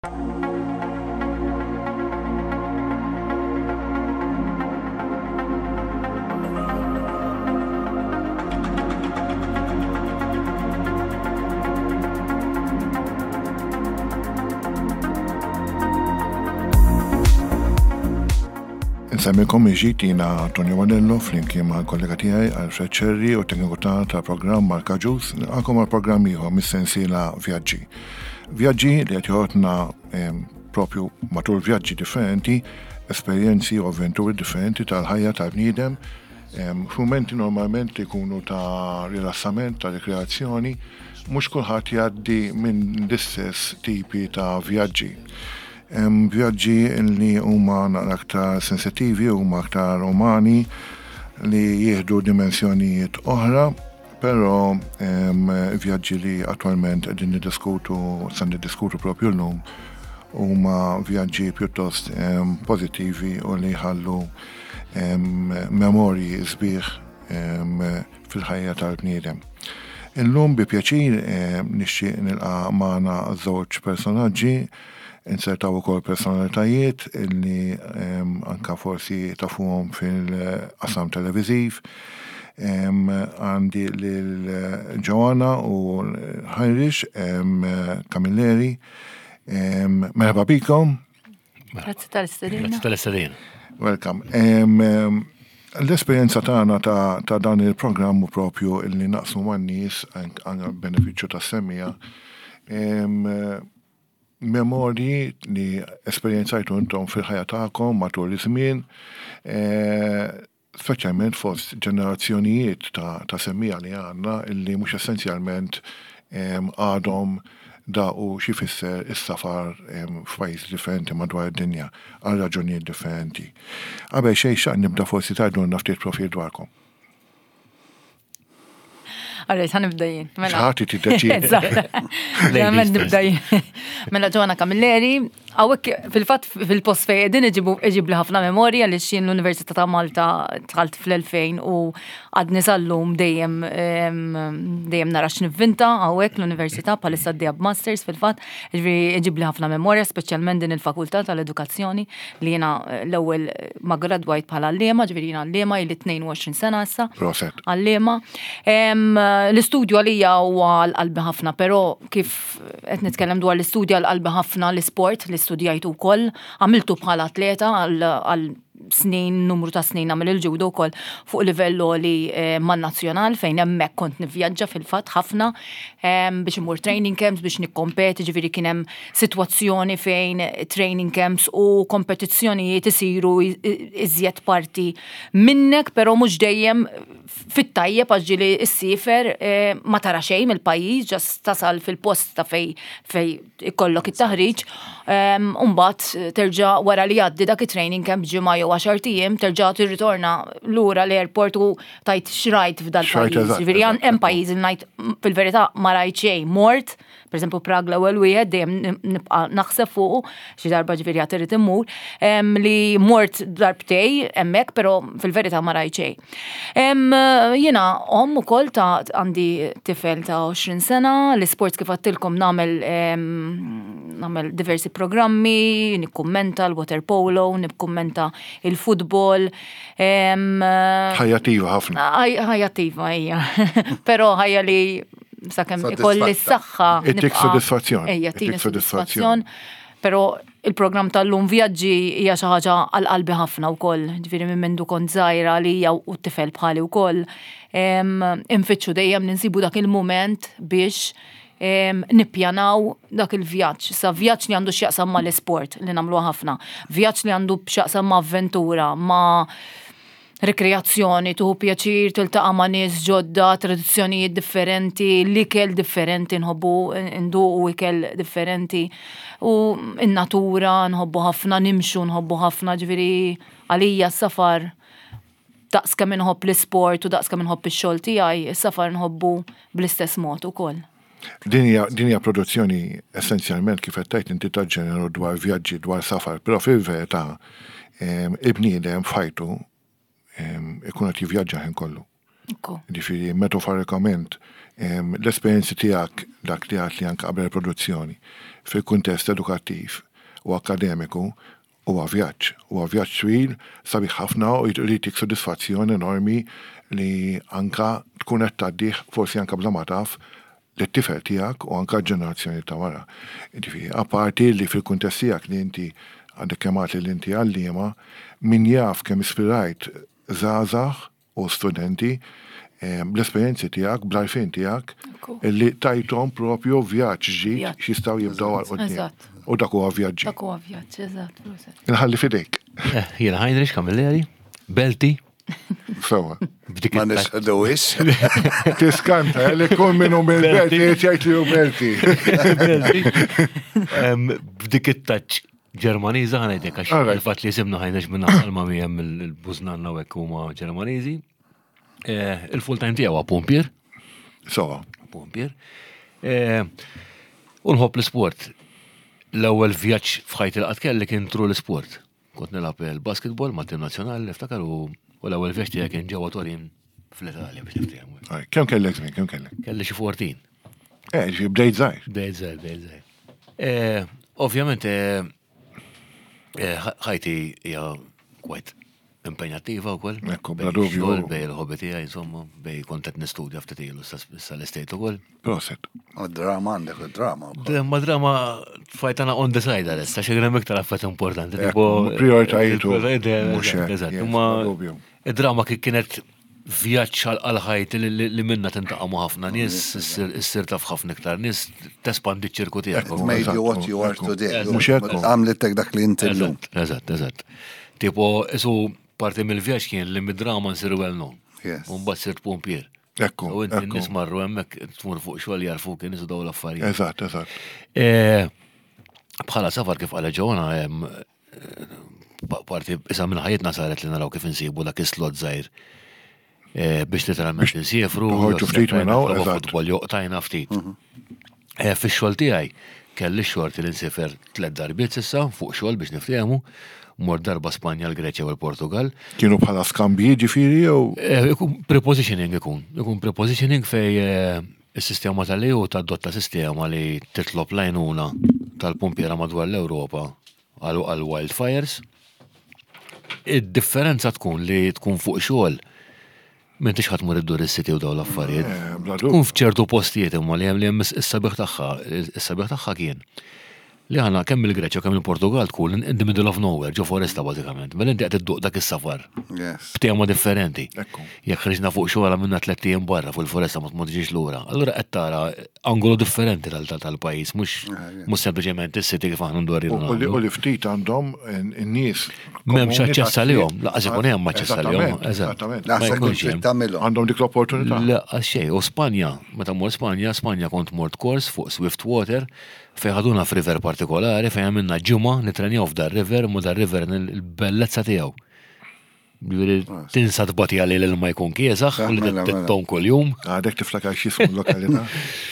Nsemmilkom iġitina Tonio Manello flimkien ma' kollega tiegħi Alfred Cherry u tekniku ta' programm Marka Ġus għakom għal-programm ieħor mis-sensiela Vjaġġi. Vjaġġi li qed joħodna propju matul vjaġġi differenti, esperjenzi u avventuri differenti tal-ħajja tal-bniedem, f'mumenti normalment ikunu ta' rilassament, ta' rikreazzjoni, mhux kulħadd jgħaddi minn l-istess tipi ta' vjaġġi. Vjaġġi li huma aktar sensittivi, huma aktar umani li jieħdu dimensjonijiet oħra, però vjaġġi li attwalment qegħdin niddiskutu propju llum huma vjaġġi pjuttost pożittivi u li jħallu memorji sbieħ fil-ħajja tal-bniedem. Illum bi pjaċir nixtieq nilqa' magħna żewġ personaġġi insertaw ukoll personalitajiet illi anka forsi tafuhom fil-qasam televiżiv. Għandi lil Joanna u Heinrich Camilleri. Merħba bikom. Grazzi tal-istedina. Welcome. L-esperjenza tagħna ta' dan il-programm propju illi naqsmu man-nies għal benefiċċju tas-semmija memorji li esperjenzajtu intom fil-ħajja tagħkom matul iż-żmien, speċjalment fost ġenerazzjonijiet ta' semmija li għandna illi mhux essenzjalment għadhom daqu xi fisser is-safar f'pajjiż differenti madwar id-dinja għal raġunijiet differenti. Qabel xejn x'aq nibda forsi tgħidulna ftit profil dwarkom. Għarrejt, ħanibda jien. Ħati tiddeċidi. Nibda jien. Mela Joanna Camilleri, għawek fil-fat fil-post fej edin iġib li ħafna memorja li xien l-Università ta' Malta tħalt fl-2000 u għadni sal-lum dejjem narax nivvinta għawek l-Università palissa d-dijab Masters fil-fat iġib li ħafna memorja, specialment din il-Fakultà tal-Edukazzjoni li jena l-ewel ma gradwajt bħala għallema, ġviri jena għallema il 22 sena issa. Proset. Għallema. L-istudju għalija huwa l-qalbi ħafna, pero kif qed nitkellem dwar l-istudju għal-qalbi ħafna l-sport li studjajtu wkoll, għamiltu bħala atleta għal snin, numru ta' snin għamil il-ġudo wkoll fuq livell li man-nazzjonal fejn hemmhekk kont nivvjaġġa fil-fatt ħafna biex imur training camps biex nikkompeti, ġifieri kien hemm sitwazzjoni fejn training camps u kompetizzjonijiet isiru iżjed parti minnek, però mhux dejjem fit-tajjeb għax ġieli ssifer ma tara xejn mill-pajjiż, ġast tasal fil-post ta' fej ikollok it-taħriġ, mbagħad terġa' wara li għaddi dak it-training camp ġimgħa jew 10 ijiem terġa' tirritorna lura l-airport u tajt xrajt f'dal pajjiż. Ġifieri hemm pajjiż li ngħid fil-verità ma rajt xejn mort, pereżempju Prag l-ewwel wieħed dejjem nibqa' naħseb fuqu xi darba ġifieri għad irid immur li mort darbtej hemmhekk, però fil-verità ma rajt xejn. Jiena ukoll ta' għandi tifel ta' 20 sena, l-isports kif għattilkom nagħmel diversi programmi, nikkummenta l-water polo, nikkummenta il-futbol. Ħajjattiva ħafna. Ħajjattiva hija. Però ħajja li sakemm ikolli s-saħħa. Ittik sodisfazzjon. Ejja, tini sodisfazzjon. Però il-programm tal-lum vjaġġi hija xi ħaġa għal-qalbi ħafna wkoll. Ġifieri minn mindu kont żgħira li hija u t-tifel bħali wkoll. Infittxu dejjem ninsibu dak il-mument biex nippjanaw dak il-vjaġġ. Sa vjaġġ li għandu x'jaqsam ma l-isport li nagħmluha ħafna. Vjaġġ li għandu x'jaqsam ma' avventura, ma' rekreazzjoni, tuħu pjaċir, tiltaqa' ma' nies ġodda, tradizzjonijiet differenti, l-ikel differenti nħobbu nduqu ikel differenti u n-natura nħobbu ħafna, nimxu nħobbu ħafna, ġifieri għalija s-safar daqs kemm inħobb l-isport u daqs kemm inħobb ix-xogħol tiegħi, is-safar nħobbu bl-istess mod ukoll. Dinja produzzjoni essenzjalment kif qed tgħid inti taġġeneru dwar vjaġġi dwar safar, però fil-verità il-bniedem f'ħajtu ikun qed jivvjaġġa ħin kollu. Ġifieri metaforikament L-esperienzi tiegħek dak li għat li anke qabel produzzjoni fil-kuntest edukattiv u akademiku huwa vjaġġ twil sabiħ ħafna u jrid sodisfazzjoni enormi li anka tkun qed tgħaddih forsi anke bla ma taf l-tifel tiegħek u anke ġenerazzjoni ta' wara. Ġifieri apparti li fil-kuntest tiegħek li inti għandek kemat li inti għalliema min jaf kemm ispirajt żgħażagħ u studenti l-esperienzi tiegħek, bl-arfin tiegħek, illi tajthom propju vjaġġ ġid x'jistgħu jibdew għal qudiem. U dak huwa vjaġġi. Dak huwa vjaġġ, eżatt. Inħalli fidejk. Jiena Heinrich Camilleri, Belti. Sewa. Ma nixħadowis. Tiskanta, li kun minnu mill-Belti, jgħid li hu Belti. B'dik it-taċ Ġermaniża ħanajdek għax il-fatt li jisimna Heinrich minna qalma miegħem il-Bużnanna hekk huma Ġermaniżi. Il-full-time tiegħu huwa pompier. Sewa. Pompier. U nħobb l-sport. L-ewwel vjaġġ f'ħajti li qatt kelli kien tru l-sport. Kont nilgħab il-basketball ma' tim nazzjonali niftakar u l-ewwel vjaġġ tiegħi kien ġewwa Torin fl-Italja biex niftehmu. Kemm kellek żmien, kemm kellek? Kelli xi 14. Bdejt żgħir. Bdejt żgħir. Ovvjament ħajti hija kwajt impenjattiva wkoll. Ekku, bla dubju. Bej il-ħobbi tiegħi insomma, bej kont qed nistudja ftit ilu sa l-estate ukoll. Proset. U drama għandek drama. Ma drama fajtana on the side għaless, ta' xegrem iktar affett importanti. Prioritajitu. Eżatt, imma id-drama kienet vjaġġ għal-ħajt li minna tintaqamu ħafna nies, issir taf ħafna iktar nies, tespandi ċ-ċirku tiegħek. It made you what you are today. Mhux hekk. Għamletek dak li inti llum. Eżatt. Tipo, isu parti mill-vjaġġ kien li mid-drama nsir well known. U mbagħad sirt pompier. Ekku. U inti nies marru hemmhekk tmur fuq xogħol jarfu kien isu dawn l-affarijiet. Eżatt. Bħala safar kif qal ġewna parti isa minn ħajjitna saret li naraw kif insibu dak is-slot żgħir biex literalment insifru. Ħorġu ftit minn hawn, eżatt. Futbol joqtajna ftit. Fix-xogħol tiegħi kelli x-xorti li nsifer 3 darbiet issa fuq xogħol biex niftehmu. Mor darba Spanja, l-Greċja u l-Portugal. Kienu bħala skambji ġifieri jew? Ikun prepositioning ikun. Ikun prepositioning fej is-sistema tal-EU tadotta sistema li titlob lajnuna tal-pumpiera madwar l-Ewropa għal wildfires. Id-differenza tkun li tkun fuq xogħol m'intix ħadd mur iddur is-siti u dawn l-affarijiet. Tkun f'ċertu postijiet imma li hemm is-sabiħ tagħha kien. Li ħana kemm il-Greċja u kemm il-Portugal tkun in the middle of nowhere, ġo foresta bażikament. Mela inti qed idduq dak is-safar. B'tema differenti. Jekk ħriġna fuq xogħol minna 3 ijiem barra fuq il-foresta ma tiġix lura. Allura qed tara angolo differenti tal-pajjiż, mhux sempliċement is-siti kif aħna ndorru. U li ftit għandhom in-nies. M'hemmx aċċess għalihom, laqas ikun hemm aċċess għalihom. Eżatt. Għandhom dik l-opportunità. Laqas xejn. U Spanja, meta mor Spanja kont mort kors fuq Swiftwater fejn ħaduna f'river partikolari fejn għamilna ġimgħa nitrenjaw f'dar river u dar river il-bellezza tiegħu. Tinsa tbati għalli l-ilma jkun kiesaħ u li t-tom kull-jum. Għadek tiflakar xismu l-lokalità.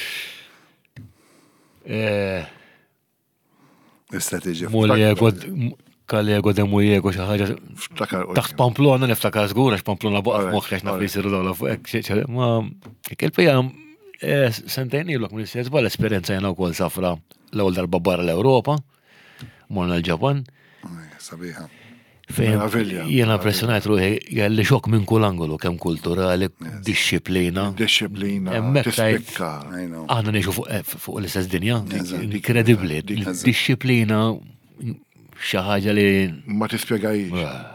Istatiġi. Kallego de mujego xaħġa. Taħt Pamplona niftakar żgur għax Pamplona baqgħet moħħ naf li jsiru dawla fuq ma il-pija sentejn ilok minn s-sesba l-esperienza jena u kol safra l-ewwel darba barra l-Ewropa, morna l-Ġapan. Sabiħa. Jena impressjonajt ruħi jgħalli xok minn kull angolu, kemm kulturali, disċiplina. Tispikka. Aħna neħu fuq l-istess dinja, inkredibli. Disċiplina xaħġa li. Ma tispjegajx.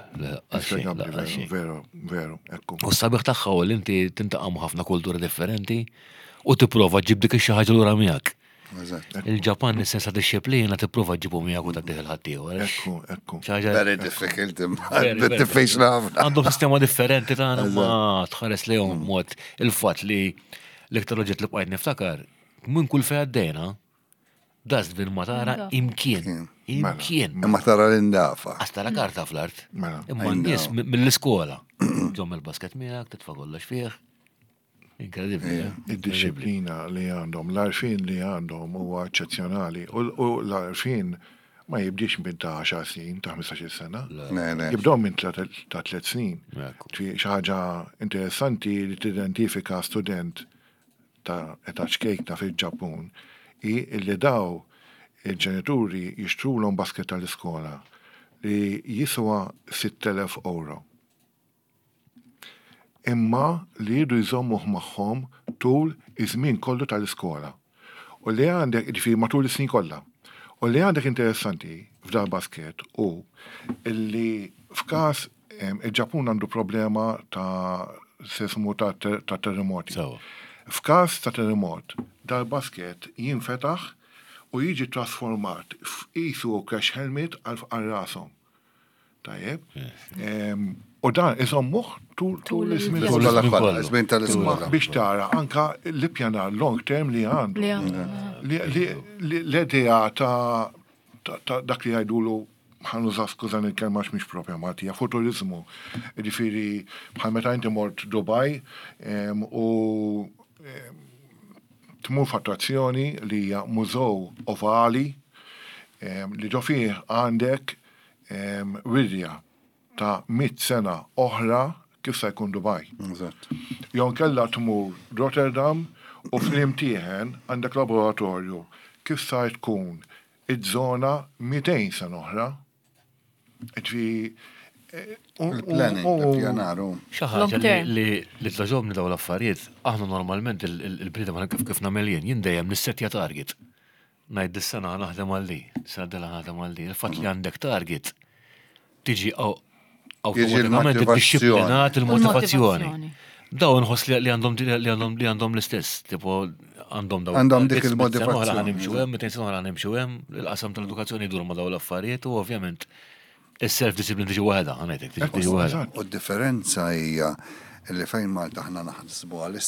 Veru. Ekku. U s-sabiħ tagħha u l-inti tintaqam ħafna kulturi differenti u tipprova ġib dik ix-xi ħaġa lura miegħek. Il-Ġapan is-sensa disċiplina tipprova ġibu miegħek u tagħtih il-ħaddieħor. Ekku. Very difficult. Diffiċli ħafna. Għandhom sistema differenti tagħna ma tħares lejhom mod il-fatt li l-iktar oġġett li bqajt niftakar minn kull fejn għaddejna dustbin ma tara imkien. Imma tara l-indafa. Għastara karta fl-art. Imma n-nies mill-iskola. Ġom il-basket miegħek titfa' kollox fih. Inkredibli. Id-disciplina li għandhom, l-arfin li għandhom huwa eċċezzjonali. U l-arfin ma jibdix minn ta' 10 snin, ta' 15 sena. Jibdom minn ta' 3 snin. Xi ħaġa interessanti li tidentifika student ta' ċkejkna fil-Ġappun i li daw il-ġenituri jixtrulhom basket tal-iskola li jiswa 6,000 euro. Imma li jidu jżommuh magħhom tul iż-żmien kollu tal-iskola. U li għandek, ġifieri matul is-snin kollha. U li għandek interessanti f'dar basket u illi f'każ il-Ġappun għandu problema ta' sesmu ta' terremoti. F'każ ta' terremot, dar basket jinfetaħ u jiġi trasformat f'isu crash helmet għal rasom. Tajjeb? U dan iżommuħ tul l-ismin tal-iskola. Biex tara, anka l-pjana long term li għandu. L-idea ta' dak li għajdulu ħanuża skużan il-kelma mhix propja Maltija, futurizmu. Ġifieri bħal meta inti mort Dubai u tmur f'attrazzjoni li hija mużew ovali li ġo fih għandek widja ta' 100 sena oħra kif se jkun Dubai. Jew kella tmur Rotterdam u fl-imtieħen għandek laboratorju kif sa tkun iż-żona 200 sena oħra. Il-planning, il-pjanaru. Xaħġa li tlaġobni daw l-affarijiet, aħna normalment il-brida ma kif nameljen, jindejjem nissetja target. Najd dis-sena naħdem għalli, s-saddela naħdem għalli. Il-fat li għandek target, tiġi automatikament il-disciplinat, il-motivazzjoni. Daw nħoss li għandhom l-istess, tipo għandhom dik il-motivazzjoni. Għanimxu hemm, 200 sena għanimxu hemm, il-qasam tal-edukazzjoni dur ma daw l-affarijiet u ovvjament il-self-discipline tiġi waħda, għanetek, tiġi waħda. U d-differenza hija li fejn Malta ħna naħsbu għal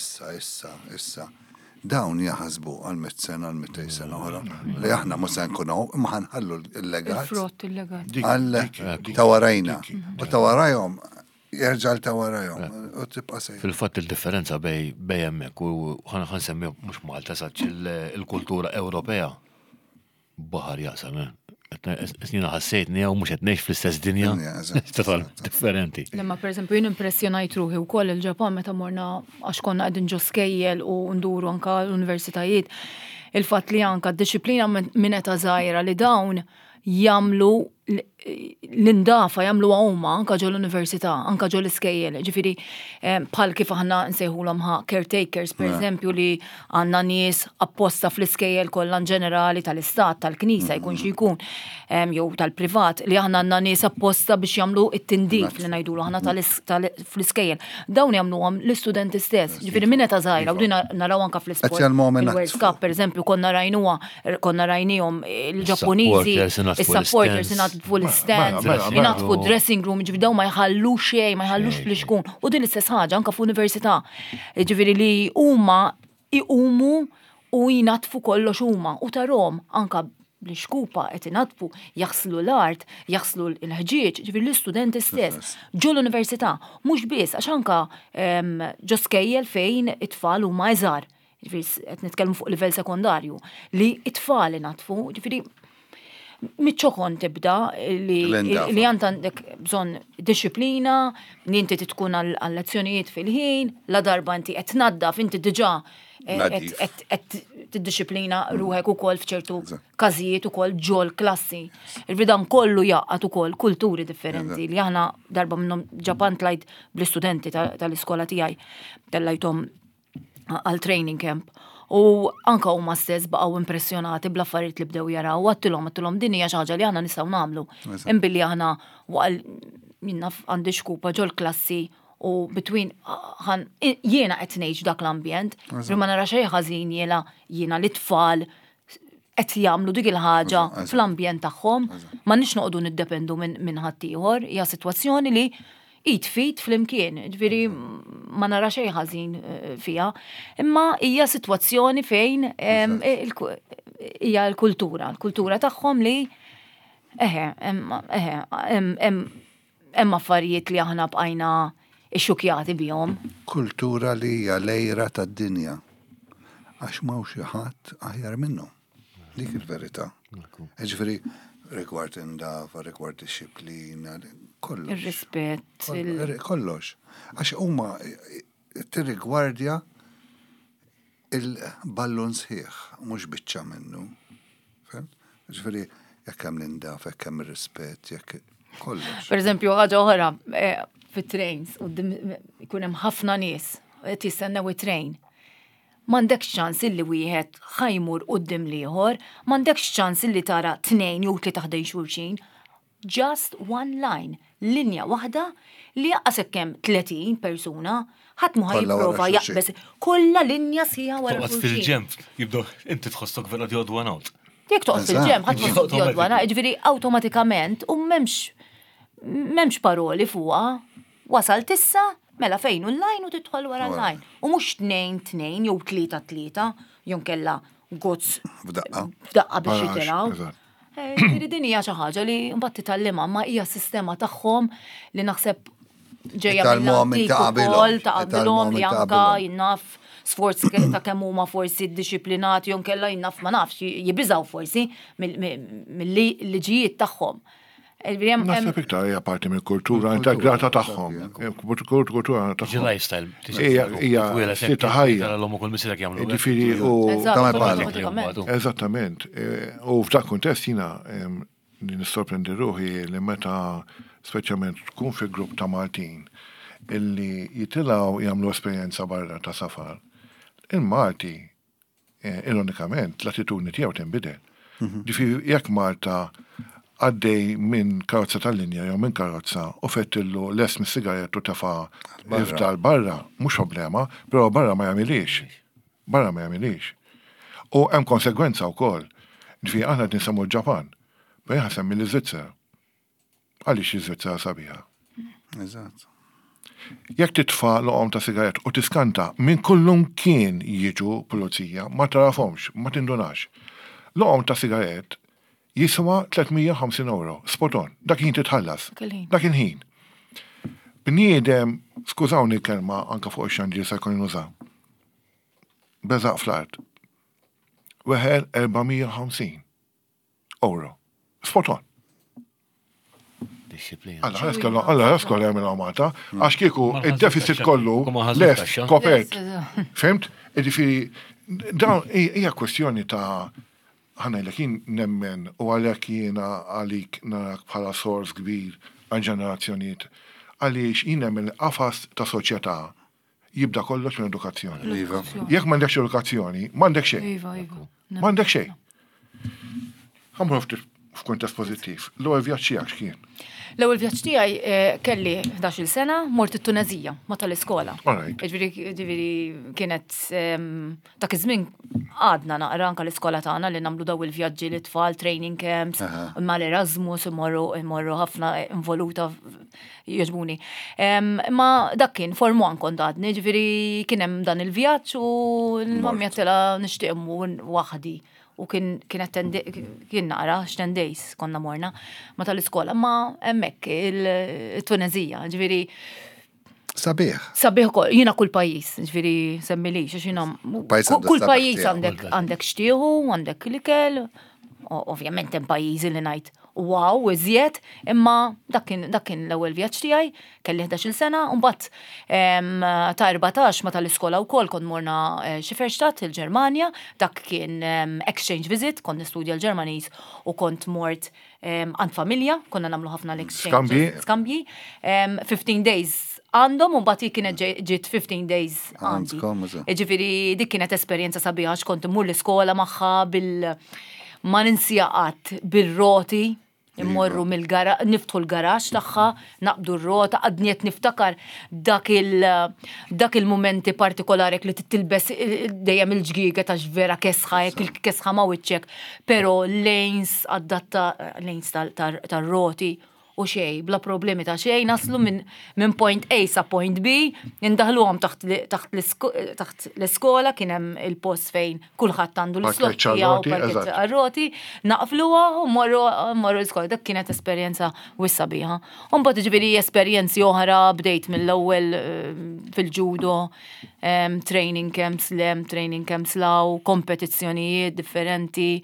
issa. Dawn jaħsbu għal 100 sena, għal 200 sena oħra. Li aħna mhux se nkunu imma ħanħallu l-legat. Il-frott il-legat. Għal tawarajna. U tawarajhom jerġa' tawarajhom. U tibqa' sejn. Fil-fatt il-differenza bej hemmhekk u ħansemmi mhux Malta saċ il-kultura Ewropea baħar jaqsam. Snina ħassejtni u mux għetnex fl-istess dinja. Total differenti. Lemma per esempio jien impressjonajt ruħi u koll il-Ġapan meta morna għax konna għedin ġo skejjel u nduru anka l-universitajiet. Il-fat li anka d-disciplina mineta zaħira li dawn jamlu l-indafa jamlu għawma anka ġo l-università, anka ġo l-iskejjel. Ġifiri, bħal kif aħna nsejħu l-amħa caretakers, per eżempju, li għanna nies apposta fl-iskejjel kollan ġenerali tal-istat, tal-knisa, jkun xikun, jew tal-privat, li aħna għanna nies apposta biex jamlu it-tindif li najdulu aħna fl-iskejjel. Dawn jamlu għam l-studenti stess. Ġifiri, minnet zaħira, u dina naraw anka fl-sport. Il-World Cup, per eżempju, konna rajnijom il-Ġapponiżi, il-supporters, full stand, jinatfu dressing room, ġividaw ma jħallu xej, ma jħallux li xkun. U din l-istess ħaġa, anka f'università. Ġiviri li huma iqumu u jinatfu kollox huma. U tarom, anka li xkupa qed inatfu jaħslu l-art, jaħslu l-ħġieġ, ġiviri l-istudenti stess. Ġu l-università, mhux biss, għax anka ġo skejjel fejn it-tfal huma iżgħar. Ġifiri, qed nitkellmu fuq livell sekondarju, li it-tfal inatfu, ġifiri mitċokon tibda li għandek bżon disciplina, li inti tkun għall-lezzjonijiet fil-ħin, la darba inti qed naddaf, inti diġà qed tiddisciplina ruħek ukoll f'ċertu każijiet ukoll ġol klassi. Il-bidan kollu jaqqat ukoll kulturi differenti li aħna darba minnhom Ġapan tlajt bl-istudenti tal-iskola tiegħi tellajthom għal training camp. U anka huma stess baqgħu impressjonati bl-affarijiet li bdew jaraw, għattilhom din hija xi ħaġa li aħna nistgħu nagħmlu. Imbilli aħna minna għandi xkupa ġol klassi u between jiena qed ngħix dak l-ambjent, ma nara xejn ħażin jiena l-itfal qed jagħmlu dik il-ħaġa fl-ambjent tagħhom, ma nix noqogħdu niddependu minn ħadd ieħor, hija sitwazzjoni li fit fl-imkien, ġviri ma nara xejn ħażin fija, imma hija sitwazzjoni fejn hija l-kultura tagħhom li hemm affarijiet li aħna bqajna xxukjati bihom. Kultura li hija lejra tad-dinja. Għax m'hawn xi ħadd aħjar minnhom. Dik il-verità. Ġifieri rigward indafa, rigward ix-xiplina, kollox. Ir-rispett. Kollox. Għax huma tirrigwardja il-ballun sħiħ, mhux biċċa minnu. Ġifieri jekk hemm l-indaf, jekk hemm ir-rispett, jekk kollox. Per eżempju, ħaġa oħra fit-trains, ikun hemm ħafna nies qed jistennew it-train. M'għandekx ċans illi wieħed ħajmur quddiem l-ieħor, m'għandekx ċans illi tara tnejn jew tlieta ħdejn xulxin. Just one line, linja waħda li jaqqas hemm 30 persuna, ħadd mu ħajprova jaqbes kollha linja sija wara xulxin. Fil-ġemp jibdu inti tħossok vera jgħodu għanawt. Jekk toqgħod fil-ġemp ħadd tħossok jgħodwana, jiġifieri awtomatikament u m'hemmx paroli fuqha, wasalt issa mela fejn u l-lajn u tidħol wara l-lajn. U mhux 2 jew 3 jew kella gozz f'daqqa biex jitilgħu. Din hija xi ħaġa li mbagħad titgħallimha ma hija sistema tagħhom li naħseb ġejja mill-antik ukoll ta' qabilhom li anka jinnaf sforzi ta' kemm huma forsi ddixxiplinati jew kella jinnaf ma nafx jibiżgħu forsi mill-liġijiet tagħhom. Naħseb iktar hija parti mill-kultura integrata tagħhom. Kultura tagħhom. Lifestyle. Hija sita ħajja. L-hom ukoll missilek jagħmlu. Ġifieri u eżattament. U f'dak kuntest jiena nissorprendi ruħi li meta speċjalment tkun fi grupp ta' Maltin illi jitilgħu jagħmlu esperjenza barra ta' safar. Il-Malti ironikament l-attitudni tiegħu tinbidel. Ġifieri jekk Malta għaddej minn karozza tal-linja jew minn karozza u fettillu les mis-sigarettu tafa' ifdal barra, mhux problema, però barra ma jagħmilix. Barra ma jagħmilix. U hemm konsegwenza wkoll. Ġifieri aħna qed nisemmu l-Ġapan, però semmi l-Iżvizzera. Għaliex iż-Svizzera sabiħa. Eżatt. Jekk titfa' loqom ta' sigaret u tiskanta minn kullum kien jiġu pulizija, ma tarafhomx, ma tindunax. Loqom ta' sigaret jiswa 350 euro, spot on, dak jien titħallas, dak ħin. Bniedem, skużawni kelma anka fuq ix-xandri se jkun nużaw. Beżaq fl-art. Weħel 450 euro, spot on. Alla jaskolla jgħamil għamata, għax kieku il-deficit kollu les kopert. Fimt? Ġifieri, dawn hija kwestjoni ta' ħana l-ekin nemmen u għalek jiena għalik narak bħala sors kbir għal ġenerazzjoniet għaliex jien nemmen qafas ta' soċjetà jibda kollox minn edukazzjoni. Jekk m'għandekx edukazzjoni, m'għandek xejn. M'għandek xejn. Ħamru f'kuntest pożittiv. L-ewwel vjaġġ tiegħek x'kien? L-ewwel vjaġġ tiegħi kelli 11-il sena mort it-Tunezija ma tal-iskola. Ġifieri kienet dak iż-żmien għadna naqra anke l-iskola tagħna li nagħmlu daw il-vjaġġi li tfal training camps mal-Erasmus imorru ħafna involuta jogħġbuni. Ma dak kien Form 1 kont għadni, ġifieri kien hemm dan il-vjaġġ u l-mammi għattila nixtieq immur waħdi. U kien naqra 10 days konna morna ma tal-iskola ma hemmhekk il-Tunezija, ġifieri sabiħ. Sabiħ ukoll, jiena kull pajjiż, ġifieri semmilix għax jiena kull pajjiż għandek xtieħu, għandek l-ikel, ovvjament hemm pajjiżi li ngħid wow, iżjed, imma dak kien l-ewwel vjaġġ tiegħi, kelli 11-il sena, u mbagħad ta' 14 ma tal-iskola wkoll kont morna Schifferstadt il-Ġermanja, dak kien exchange visit, kont nistudja l-Ġermaniż u kont mort għand familja, konna nagħmlu ħafna l-exchange. Skambji. 15 days għandhom u mbagħad kienet ġiet 15 days għandi. Ġifieri dik kienet esperjenza sabiħa għax kont immur l-iskola magħha ma ninsjaqat bil-roti, immorru niftħu l-garax tagħha, naqbdu r-rota, għadniet niftakar dak il-momenti partikolari li titilbes dejjem il-ġgiga ta' vera kesħa, il-kesħa ma' wiċċek, pero lejns tar-roti u xej, bla problemi ta' xej, naslu minn point A sa point B, indaħluhom taħt l-iskola, kien hemm il-post fejn kulħadd għandu l-islok tiegħu parkett għar-roti, naqfluha u morru l-iskola. Dak kienet esperjenza wissabiħa. U mbagħad ġifieri esperjenzi oħra bdejt mill-ewwel fil-judo, training camps law, kompetizzjonijiet differenti.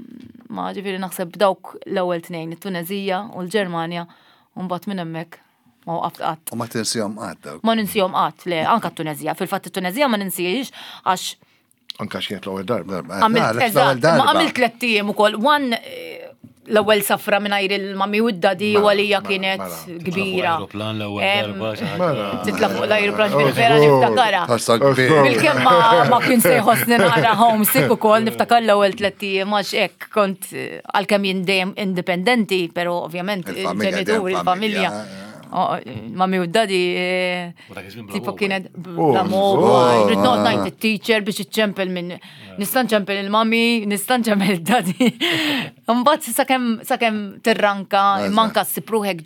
Ma ġifieri naħseb dawk l-ewwel tnejn it-Tunezija u l-Ġermanja u mbagħad minn hemmhekk ma waqaft qatt. U ma tinsihom qatt dawk. Ma ninsihom qatt, le, anka t-Tunezija. Fil-fatt it-Tunezija ma ninsihiex għax Anka x'kienet l-ewwel darba. għamilt 3 tiem ukoll. L-ewwel safra mingħajr il-mami u d-dadi u għalija kienet kbira. Titla fuq l-ajruplan fil-vera niftakara. Bil-kemm ma kien se jħossni nara homesick ukoll niftakar l-ewwel 3 tiem għax hekk kont għalkemm jien dejjem indipendenti, però ovvjament il-ġenituri, il-familja. Mami u d-dadi tipo kienet la moba, ritnot najt il-teacher biex iċċempel minn nistan ċempel il-mami, nistan ċempel il-dadi. Mbatt sakem tirranka, manka s-sipruħek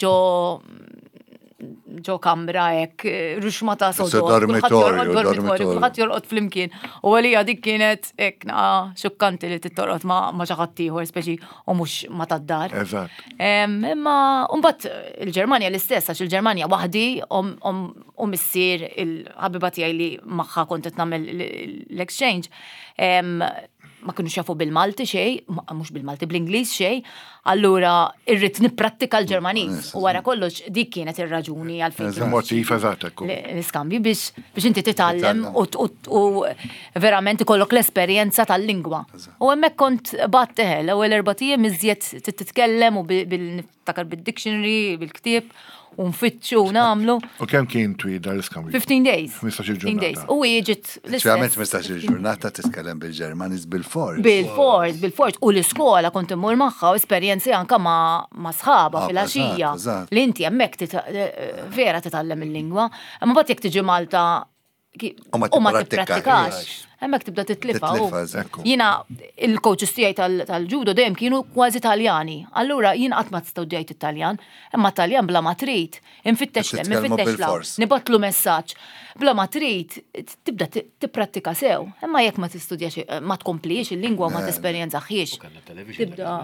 ġo kamra ek, ruxma ta' sodot, kulħat jorqot fl-imkien. U għalija dik kienet ek xukkanti li t-torqot ma ċaħattiħor, speċi u mux ma tad-dar. Imma, umbat il-Ġermanja l-istess, għax il-Ġermanja wahdi u missir il-ħabiba tijaj li maħħa kontet namel l-exchange. Ma kienu xafu bil-Malti xej, mux bil-Malti, bl-Inglis xej, allura irrit niprattika l-Ġermanis. U wara kollox dik kienet ir-raġuni għal-fejn. Motiv eżatt. L-iskambju biex inti titgħallem u verament ikollok l-esperjenza tal-lingwa. U hemmhekk kont batteħel, u l-erbatija miżjed titkellem u bil-niftakar bil-dictionary, bil-ktieb, u nfittxu u namlu. U kemm kien twil dal-iskambju? 15 days. 15 ġurnata. U jieġit l-istess. 15 ġurnata titkellem bil-Ġermanis bil-fors. Bil-fors. U l-iskola kont immur magħha u esperjenzi anke ma' sħaba fil-għaxija. Li inti hemmhekk vera titgħallem il-lingwa. Imma bagħad jekk tiġi Malta u ma tippratikax. Hemmhekk tibda titlifa. Jiena il-coaches tiegħi tal-ġudo dejjem kienu kważi Taljani. Allura jien qatt ma studjajt Italjan, imma Taljan bla ma trid, infittex nibatlu messaġġ. Bla ma trid tibda tipprattika sew. Imma jekk ma tistudjax ma tkomplix il-lingwa u ma tesperjenzaħiex. Tibda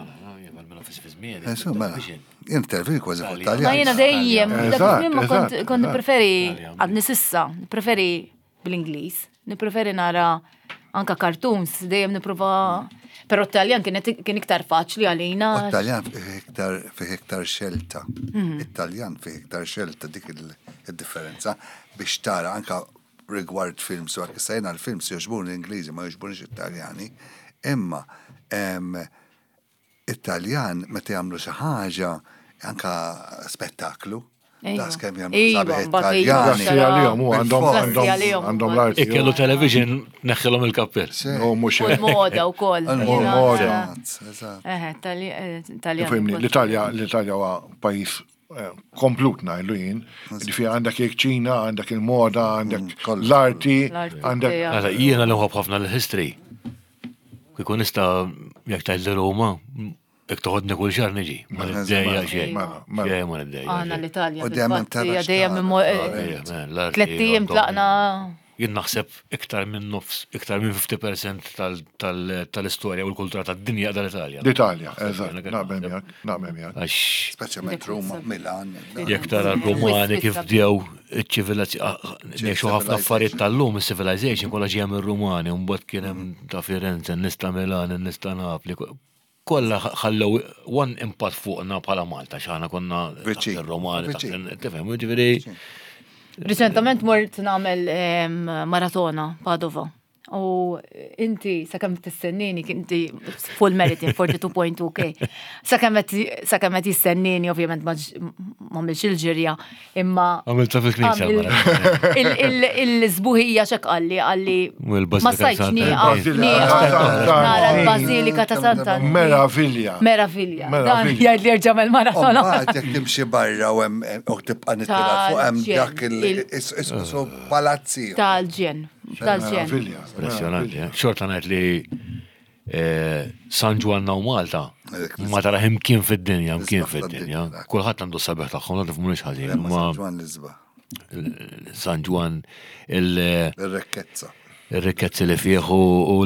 jien televizjon kważi fuq Taljan. Ma jiena dejjem kont nippreferi għadni sissa, nippreferi bl-Ingliż, nippreferi nara anka cartoons, dejjem nipprova. Però Taljan kien iktar faċli għalina. Taljan fih iktar xelta. It-Taljan fih iktar xelta dik il-differenza biex tara anka rigward films, u għak sajna l-films joġbuni l-Ingliżi ma joġbunix Italjani, imma Italjan meta jagħmlu xi ħaġa anka spettaklu. Das kemm jagħmlu sabiħ Italjani. Għalihom għandhom l-art. Ikkellu television neħħilhom il-kappell. Moda wkoll. Moda. L-Italja huwa pajjiż komplut ngħidu jien. Ġifieri għandek ċina, għandek il-moda, għandek l-arti, għandek. Jiena l-ħobb ħafna l-history. Kikun nista' jekk tgħid Roma, jekk toħodni kull xahar niġi. Ma niddejja xejn. Xejn ma niddejja. Aħna l-Italja. Dejjem 3 ijiem tlaqna. Jien naħseb iktar minn 50% tal-istorja u l-kultura tad-dinja dal-Italja. L-Italja, eżatt, naqbem jak. Speċjalment Ruma, Milan. Jekk tara r-Rumani kif bdew iċ-ċivilizzazzjoni, ħafna affarijiet tal-lum is-civilization kollha ġejja mir-Rumani, u mbagħad kien hemm ta' Firenze, nies ta' Milan, nies ta' Napli. Kolla ħallew one impatt fuqna bħala Malta, xaħna konna Romani, tifhem, ġifieri. Riċentament mort nagħmel maratona Padova. U inti sakemm tistennini inti full meriting 42.2k. Sakemm qed jistennini ovvjament ma m'għamilx il-ġirja imma għamilta fil-knisja. Il-żbuħija għalli ma sajtx nieqaf nara l-Bażilika ta' Santa. Meravilja. Dan jgħid li jerġa' mal-maratona. Jekk timxi barra u hemm tibqa' nittila fuq hemm dak il-isqu palazzi. Tal-ġen. Impressjonanti, xorta ngħid li San Ġwanna u Malta ma tara kien fid-dinja, kulħadd għandu sabeħ tagħhom, nagħrif mhux ħażin. San Ġwan ir-rikkezzi li fih u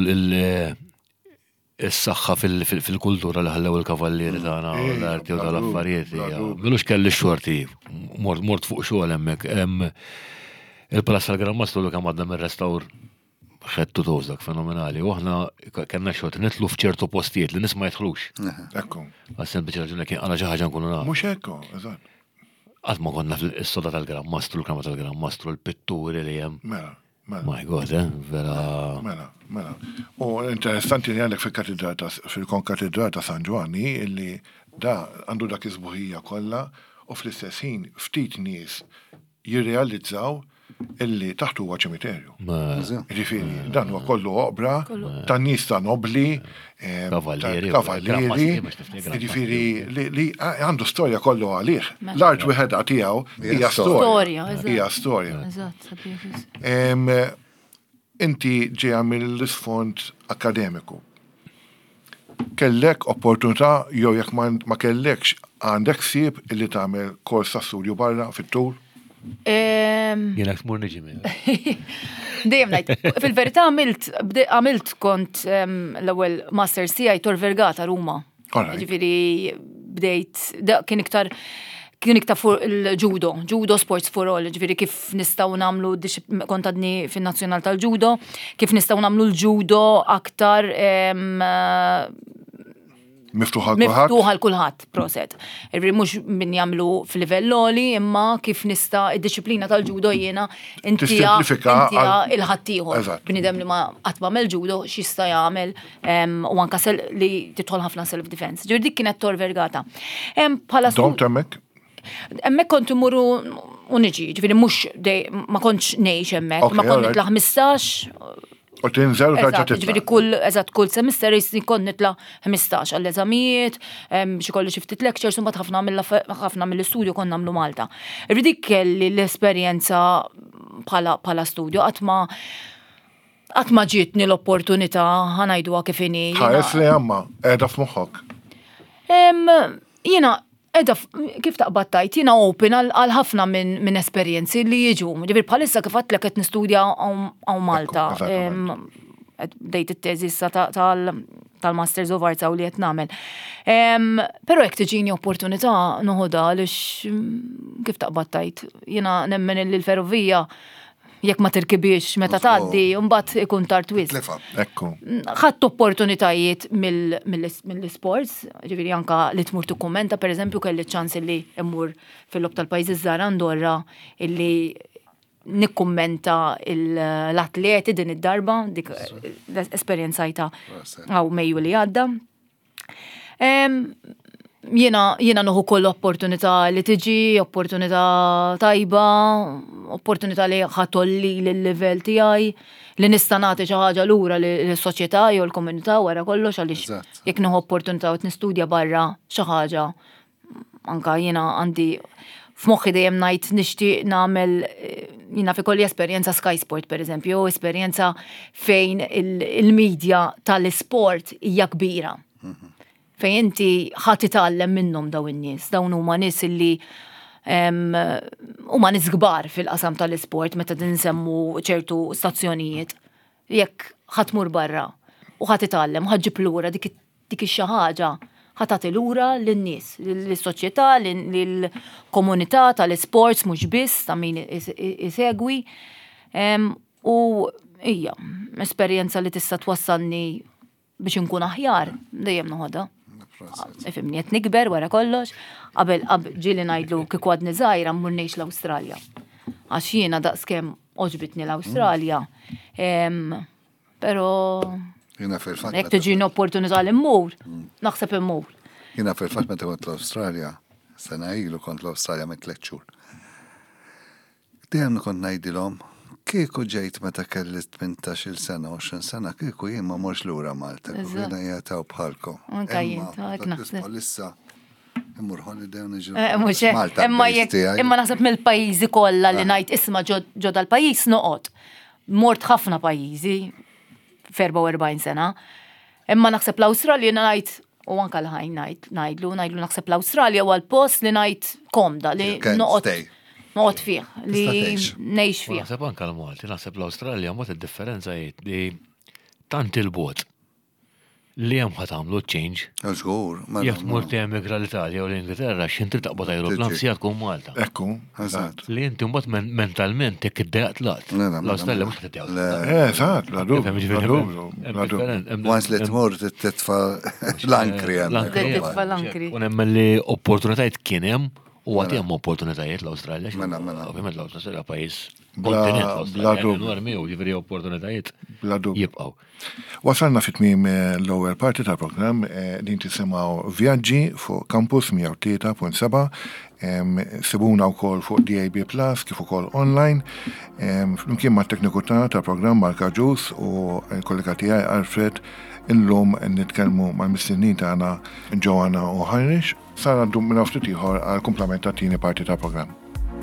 s-saħħa fil-kultura li ħallew il-kavallieri tagħna u l-arti u tal-affarijiet. Milux kelli xorti, mort fuq xogħol hemmhekk. Il-Palazz tal-Gran Mastru li kemm għadna mir-restawr ħedtu tożdak fenomenali. U aħna kellna xogħol nitlu f'ċertu postijiet li nies ma jidħlux. Ekku. Għas-sempliċi raġuni kien għala xi ħaġa nkunu nafu. Mhux ekku, eżatt. Għatma konna fil-soda tal-Gran Mastru, l-krama tal-Gran Mastru, l-pitturi li jem. Mela. My God, vera. Mela. U interessanti li għandek fil-konkatedral ta' San Giovanni illi da għandu dak iżbuħija kollha u fl-istess ħin ftit nies jirrealizzaw illi taħtu huwa ċimiterju. Ġifieri, dan huwa kollu oqbra ta' nies ta' nobli, kavallieri, ġifieri li għandu storja kollu għalih. L-art wieħed tiegħu hija storja. Hija storja. Inti ġejja mill-isfond akademiku. Kellek opportunità jew jekk ma kellekx għandek sieb illi tagħmel kors ta' studju barra fit-tur? Jena tmur niġi. Dejjem ngħid, fil-verità għamilt kont l-ewwel Masters tiegħi Tor Vergata Ruma. Ġifieri bdejt kien iktar fuq il-judo sports for all, ġifieri kif nistgħu nagħmlu kont għadni fin-nazzjonal tal-judo, kif nistgħu nagħmlu l-judo aktar Miftuħa l-kulħadd, proset. Mhux min jagħmlu f'livell oli, imma kif nista' id-disciplina tal-judo jiena intija il-ħaddieħor. Bniedem li ma qatt m'għamel judo x'jista' jagħmel u anke li tidħol ħafna self-defense. Ġifieri dik kienet Tor Vergata. Dom hemmhekk? Hemmhekk kont imurru u niġi, ġifieri mhux ma kontx ngħix hemmhekk, ma kont nitla' 15. U tinżel u tarġa' titla'. Ġifieri kull semester kont nitla' 15 għall-eżamijiet, xi kollu xi ftit lectures u mbagħad ħafna mill-istudju konna nagħmlu Malta. Dik kelli l-esperjenza bħala studju qatt ma ġietni l-opportunità ħanajduha kif inhi. Ħares li għamma qiegħda f'moħħok. Jiena edha, kif taqbad tajt, jiena open għal ħafna minn esperjenzi li jiġu. Ġifieri bħalissa kif għatlek qed nistudja hawn Malta. Bdejt it-teżi issa tal-Masters of Arts li qed nagħmel. Però jekk tiġini opportunità noħodha għaliex kif taqbad tajt. Jiena nemmen il-ferrovija jekk ma tirkibiex meta tgħaddi, mbagħad ikun tard wisq. Ekku. Ħadd opportunitajiet mill-isports, ġifieri anke li tmur tikkummenta, pereżempju kelli ċans li mmur fil-lob tal-pajjiż iż-żgħar Andorra illi nikkummenta l-atleti din id-darba, dik esperjenzajta għaw Mejju li għadda. Jiena noħu koll opportunità li tiġi, opportunità tajba, opportunità li ħatolli l-level tiegħi, li nista' nagħti xi ħaġa lura lis-soċjetà jew l-komunità wara kollox għaliex jekk noħu opportunità u nistudja barra xi ħaġa. Anke jiena għandi f'moħħi dejjem ngħid nixtieq nagħmel jiena fi kolli esperjenza Sky Sport pereżempju, esperjenza fejn il-medja tal-isport hija kbira. Fejn inti ħadd titgħallem minnhom dawn in-nies, dawn huma nies illi huma nies kbar fil-qasam tal-isport meta nsemmu ċertu stazzjonijiet. Jekk ħadd mur barra u ħadd titgħallem, ħadd ġib lura dik xi ħaġa ħadd tagħti lura lin-nies, lis-soċjetà, lill-komunità tal-isports mhux biss ta' min isegwi. U hija esperjenza li tista' twassalni biex inkun aħjar dejjem noħodha. Ifimni qed nikber wara kollox, qabel ġieli ngħidlu kieku għadni żgħira mmurnejx l-Awstralja. Għax jiena daqskemm oġbitni l-Awstralja. Però jekk tiġini opportunità li mmur, naħseb immur. Jiena fil-fatt meta kont l-Awstralja, sena ilu kont l-Awstralja minn 3 xhur. Dejjem kont ngħidilhom kieku ġejt meta kelli 18 sena, 20 sena, kieku jien ma morx lura Malta, jiena jgħataw bħalkom. Bħalissa immur holiday u niġu Malta. Imma naħseb mill-pajjiżi kollha li ngħid isma' ġo dal-pajjiż noqgħod. Mort ħafna pajjiżi f'44 sena. Imma naħseb l-Awstralja ngħid u anke l-ħajn ngħidlu naħseb l-Awstralja huwa l-post li ngħid komda li noqgħod fih, li ngħix fih. Naħseb anke l-Malti, naħseb l-Awstralja mod id-differenza jgħid li tant il-bot li hemm ħad tagħmlu change. Żgur. Jekk tmur emigra l-Italja u l-Ingilterra x'inti taqbad ajruplan sija tkun Malta. Ekku, eżatt. Li inti mbagħad mentalment jekk iddejaq tlaqt. L-Awstralja mhux tiddejaq. Eżatt, la dubju. Once li tmur titfa' l-ankri Titfa' l-ankri. U nemmen li opportunitajiet kien hemm U għati hemm opportunitajiet l-Awstralja. Mela. Ovvjament l-Awstralja pajjiż kontinent l-Awstralja. Enormi u ġifieri opportunitajiet jibqgħu. Wasalna fit-tmiem l-ewwel parti tal-programm din tisimgħu Vjaġġi fuq Campus 103.7. Sibuna wkoll fuq DAB Plus kif ukoll online. Flimkien mat-tekniku tal-programm Marka Ġus u l-kollega tiegħi Alfred. Illum nitkellmu mal-mistednin tagħna Joanna u Heinrich. Sara ddum minn ftit ieħor għal kumplament tat-tieni parti tal-programm.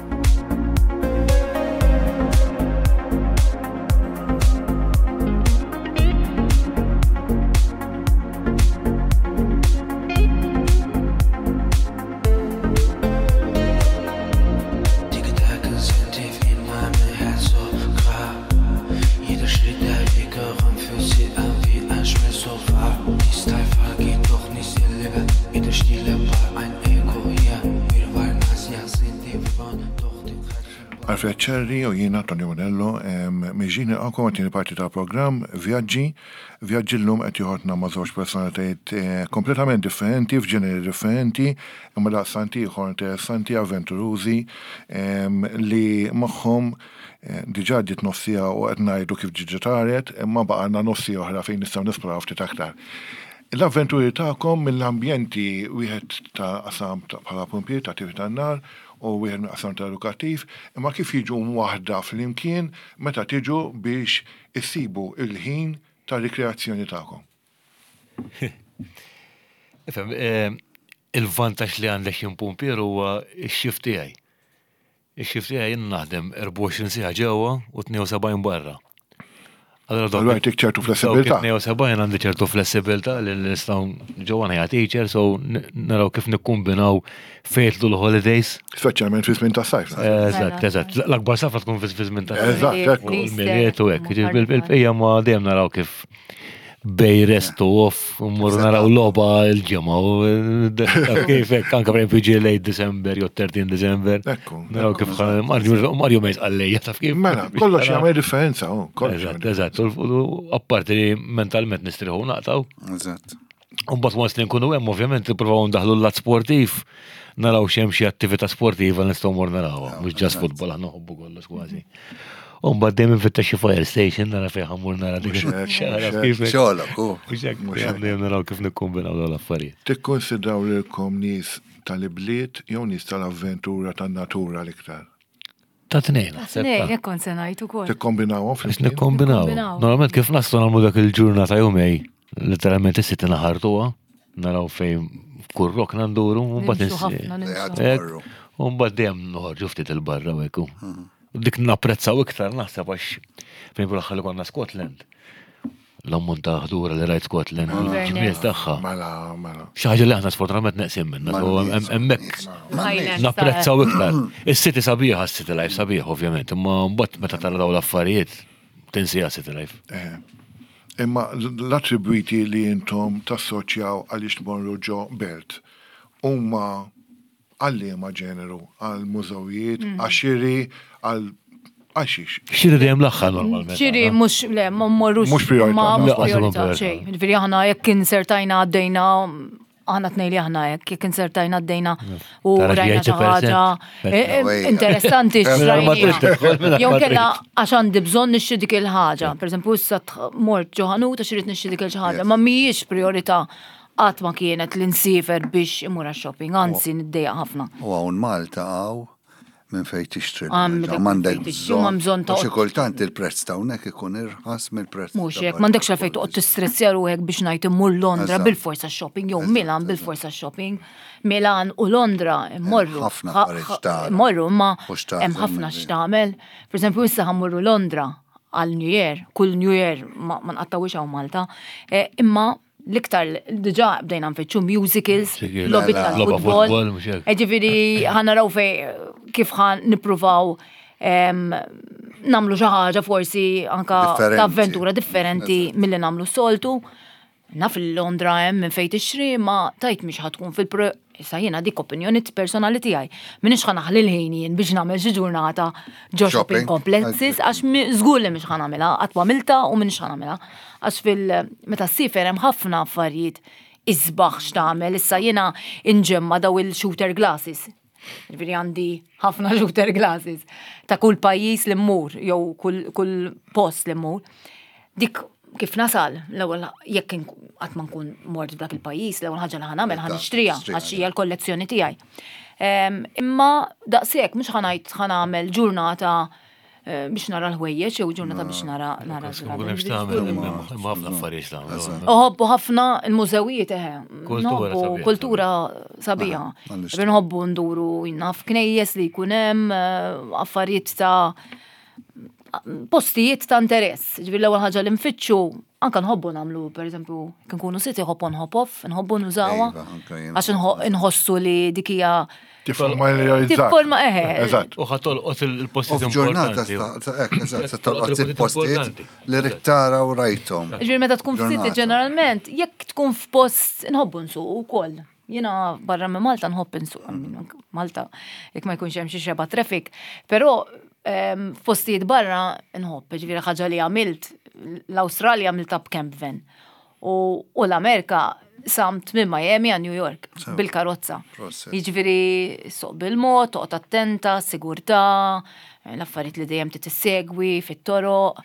Alfred Cherry u jiena Tonio Monello meġini għakom għatini parti tal-programm Vjaġġi. Vjaġġi l-lum qed joħodna ma' żewġ personalitajiet kompletament differenti, f'ġeneri differenti, imma daqstanti ieħor interessanti, avventurużi li magħhom diġà ġiet nofsija u qed ngħidu kif ġiġitaret, imma baqgħna nofsi oħra fejn nistgħu nisploraw ftit aktar. L-avventuri tagħkom mill-ambjenti wieħed ta' qasam bħala pompier ta' attività nar u wieħed qasam ta' edukattiv, imma kif jiġu waħda flimkien meta tiġu biex issibu il-ħin ta' rikreazzjoni tagħkom. Ifhem, il-vantaġġ li għandek jien pompier huwa x-xift tiegħi. Ix-xift tiegħi jien naħdem 24 sija ġewwa u 72 barra. Allora għajtik ċertu flessibilità. 72 għandi ċertu flessibilità li nistgħu ġewwa hija teacher, so naraw kif nikkumbinaw fejtlu l-holidays. Speċjalment fi żmien tas-sajf. Eżatt. L-akbar safra tkun fi żmien tas-sajf. Eżatt, il-miliet u hekk. Il-bqija ma dejjem naraw kif bej restu off, umur naraw loba il-ġemma u kif hekk anke per ġie lejt December jew 13 December. Naraw kif Mario Mejs għallejja taf kif. Mela, kollox jagħmel differenza. Eżatt, apparti li mentalment nistriħu naqtaw. Eżatt. U mbagħad once li nkunu hemm ovvjament nippruvaw ndaħlu l-lat sportiv, naraw x'hemm xi attività sportiva nistgħu mor narawha, mhux ġast futbol aħna nħobbu kollox kważi. Umbad dejjem infittex xi fire station nara fejn ħammur nara dik xogħolok hu. Dejjem naraw kif nikkombinaw dawn l-affarijiet. Tikkonsidraw lilkom nies tal-ibliet jew nies tal-avventura tan-natura l-iktar? Ta' tnejn. Jekk kont se ngħid ukoll. Tikkombinawhom fl-istess. Nikkombinaw. Normalment kif naslu nagħmlu dak il-ġurnata jumej, letteralment is-sitt naħartuha, naraw fejn kurrok nanduru u mbagħad dejjem noħorġu ftit il-barra u hekk. Dik napprezzaw iktar naħseb għax fejn bulaħħa li konna Scotland. L-ammont ta' ħdura li rajt Scotland, il-ġimiet tagħha. Mela. Xi ħaġa li aħna sfortunatament neqsim minnha, hemmhekk napprezzaw iktar. Is-city sabiħa, is-city life sabiħ ovvjament, imma mbagħad meta tara dawn l-affarijiet tinsiha city life. Imma l-attribwiti li intom tassoċjaw għaliex tmorru ġo belt huma għall-liema ġeneru, għal-mużawijiet, għaxiri, għaxix. Xiri dejjem l-aħħar normalment. Xiri mhux le ma mmorrux. Mhux priorità. Ġifieri aħna jekk insertajna għaddejna aħna tnejn li aħna jekk insertajna għaddejna u rajna xi ħaġa interessanti x'rajna. Jew kellha għax għandi bżonn nixtri dik il-ħaġa. Pereżempju issa mort ġo ħanut għax irid nixtri dik il-ħaġa, ma mhijiex priorità. Qatt ma kienet l-insifer biex imur shopping, anzi niddejja ħafna. U hawn Malta għaw minn fejn tixtri. M'għandek bżonn ta' xi kultant il-prezz ta' hawnhekk ikun irħas mill-prezz. Mhux hekk, m'għandekx għalfejn toqgħod tistressja ruħek biex ngħid immur Londra bil-forsa shopping jew Milan bil-forsa shopping. Milan u Londra immorru. Immorru imma hemm ħafna x'tagħmel. Pereżempju issa ħammurru Londra għal New Year, kull New Year ma nqattawx hawn Malta, imma l-iktar diġà bdejna nfittxu musicals, lobby tal-futbol. Ġifieri ħanaraw fejn kif ħan nippruvaw nagħmlu xi ħaġa forsi anke ta' avventura differenti milli nagħmlu soltu. Naf il-Londra hemm minn fejn tixtri ma tajt mhix ħadkun issa jiena dik opinjoni personali tiegħi. Minix ħanaħli l-ħin jien biex nagħmel xi ġurnata ġo shopping complexes għax żgur li mhix ħanagħmilha, qatt m'għamilta u minix ħanagħmilha. Għax meta ssifer hemm ħafna affarijiet isbaħ x'tagħmel, issa jiena inġemma daw il-shooter glasses. Ġifieri għandi ħafna shooter glasses ta' kull pajjiż li mmur, jew kull post li mmur. Dik kif nasal, l-ewwel jekk qatt ma nkun mort f'dak il-pajjiż, l-ewwel ħaġa li ħanamel ħanixtriha għax hija l-kollezzjoni tiegħi. Imma daqshekk mhux ħanagħmel ġurnata biex nara l-ħwejjeġ jew ġurnata biex nara ħafna affarijiet tagħmel. Uħobbu ħafna l-mużewijiet kultura sabiħa. Nħobbu nduru naf knejjes li jkun hemm affarijiet ta' postijiet ta' interess. Ġifieri l-ewwel ħaġa li nfittxu anke nħobbu nagħmlu pereżempju kien nkunu city hop on hop off, nħobbu nużawha għax inħossu li dik hija Tifforma Eżatt. U ħatolqot il-postijiet importanti. Eżatt, tolqot il-postijiet li rittara u rajthom. Ġifieri meta tkun f'city ġeneralment, jekk tkun f'post inħobbu nsuq ukoll. Jiena barra minn Malta nħobb insuq. Malta jekk ma jkunx hemm xi xeba traffic, però f'postijiet barra nħobb, ġifieri ħaġa li għamilt l-Awstralja għamilta b'Camp Van. U l-Amerika samt minn Miami għal New York bil-karozza. Jiġifieri soq bil-mod, toqgħod attenta, sigurtà, l-affarijiet li dejjem titissegwi fit-toroq.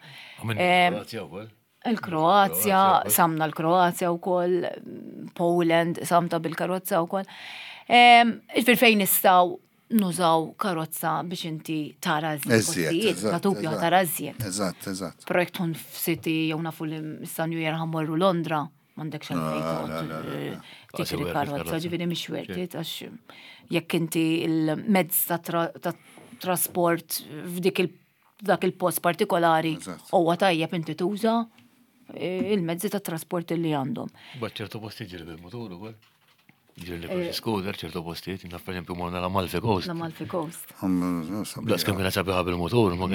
Il-Kroazja, samna l-Kroazja wkoll, Poland, samta bil-karozza wkoll. Jiġifieri fejn nistgħu nużaw karozza biex inti tara żjed, katupja tara żjed. Eżatt. Projekt tkun f'City jew nafu li issa New Year ħammorru Londra. M'għandekx għalfejn tikri karozza, ġifieri mhix wertit għax jekk inti il-mezz ta' trasport f'dak il-post partikolari huwa tajjeb inti tuża il-mezzi ta' trasport li għandhom. Ċertu posti ġiri bil-motur ukoll. Ġiri li scooter ċertu postijiet, naf per esempio morna l-Amalfi Coast. L-Amalfi Coast. Blas kemm kien sabiħa bil-motur, ma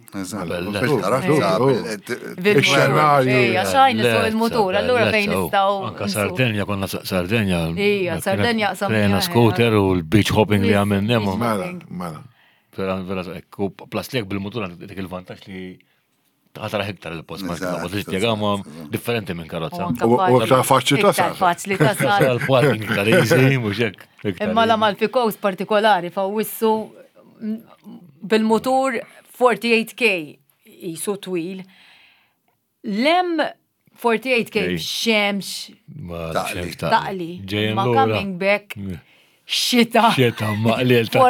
Ix-xenarju. Għaxajn nisu il-motur, allura fejn nistgħu. Anka Sardenja konna Sardenja. Ija, Sardenja Trena scooter u l-beach hopping li għamilnem. Mela. Plastik bil-motur dik il-vantaġġ li ħatra hektar il-post ma tispjegawha differenti minn karozza. U aktar faċli tasal. Faċli tasal. L-parking tal-easy mhux hekk. Imma l-Amalfi Coast partikolari fawissu bil-motur 48K jisu twil. Lem 48K xemx taqli. Ma coming back xita. Xita maqliel ta'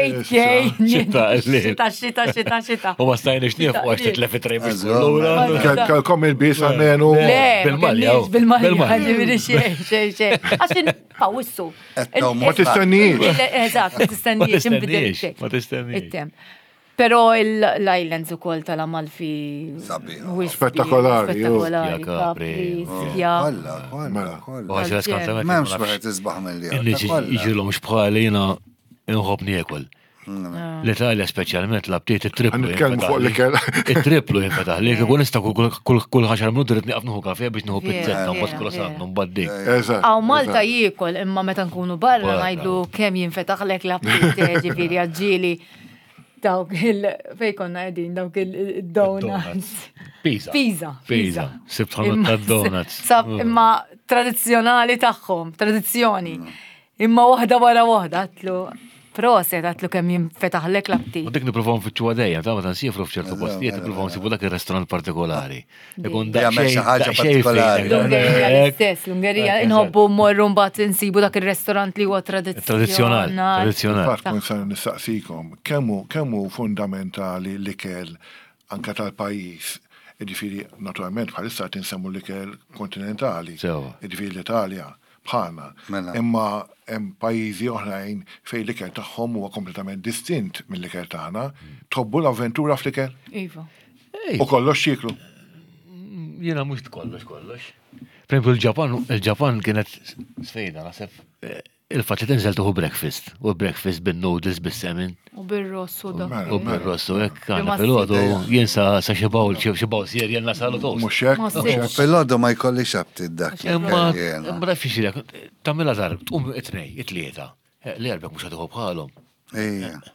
48K. Xita. U ma stajniex nieħu għax titlefit rejbis. Kalkom il-bis għalmenu. Bil-malja, ġiviri xej. Għaxin fawissu. Ma tistennijiex. Eżat, ma tistennijiex. Ma tistennijiex. Pero l-islands u kol tal-Amalfi. Spettakolari. Kapri, Memx bħet izbaħ mill-li. Iġilom xbħali jina inħob niekol. L-Italja specialment labtiet it-triplu. Il-triplu jinfetaħ li kun nista kull 10 minuti rrit niqaf nuħu kafe biex nuħu pizzetta, mbagħad kull sant, nbaddik. Għaw Malta jiekol imma meta nkunu barra ngħidlu kemm jinfetaħ lek labtiet ġifieri għaġġieli. Dawk fejkonna għedin, dawk il-donuts. Pisa. Sibħan ta' donuts. Imma tradizjonali taħħom, tradizjoni. Imma wahda wara wahda, għatlu, proset, għatlu kem jinfetaħlek labti. U dik niprofaw fitxu għadejja, ta' ma tansifru fċertu postijiet, niprofaw nsibu dak il-restaurant partikolari. Ikun l-Ungerija, inħobbu morru mbagħad insibu dak il-restaurant li huwa tradizzjonali. Fatt kun sa nistaqsikom, kemmu fundamentali l-ikel anka tal-pajjiż. Ġifieri naturalment bħalissa tinsemmu l-ikel kontinentali. Ġifieri l-Italja bħalna. Imma hemm pajjiżi oħrajn fejn l-ikel tagħhom huwa kompletament distint mill-ikel tagħna. Tħobbu l-avventura fl-ikel? Iva. U kollox xiklu. Jiena mhux kollox. Per il-Ġapan kienet sfejda naħseb il-fatt li tinżel tuħu breakfast, u breakfast bin-noodles bis-semin. U bir-rossu da. U bir-rossu, hekk għandna fil-għodu jinsa sa xibaw serja nasalu tost. Mhux hekk. Fil-għodu ma jkollix abtid dak. Imma diffiċli tagħmilha dar tqum it-tlieta. Li għalbek mhux ħaduħu bħalhom.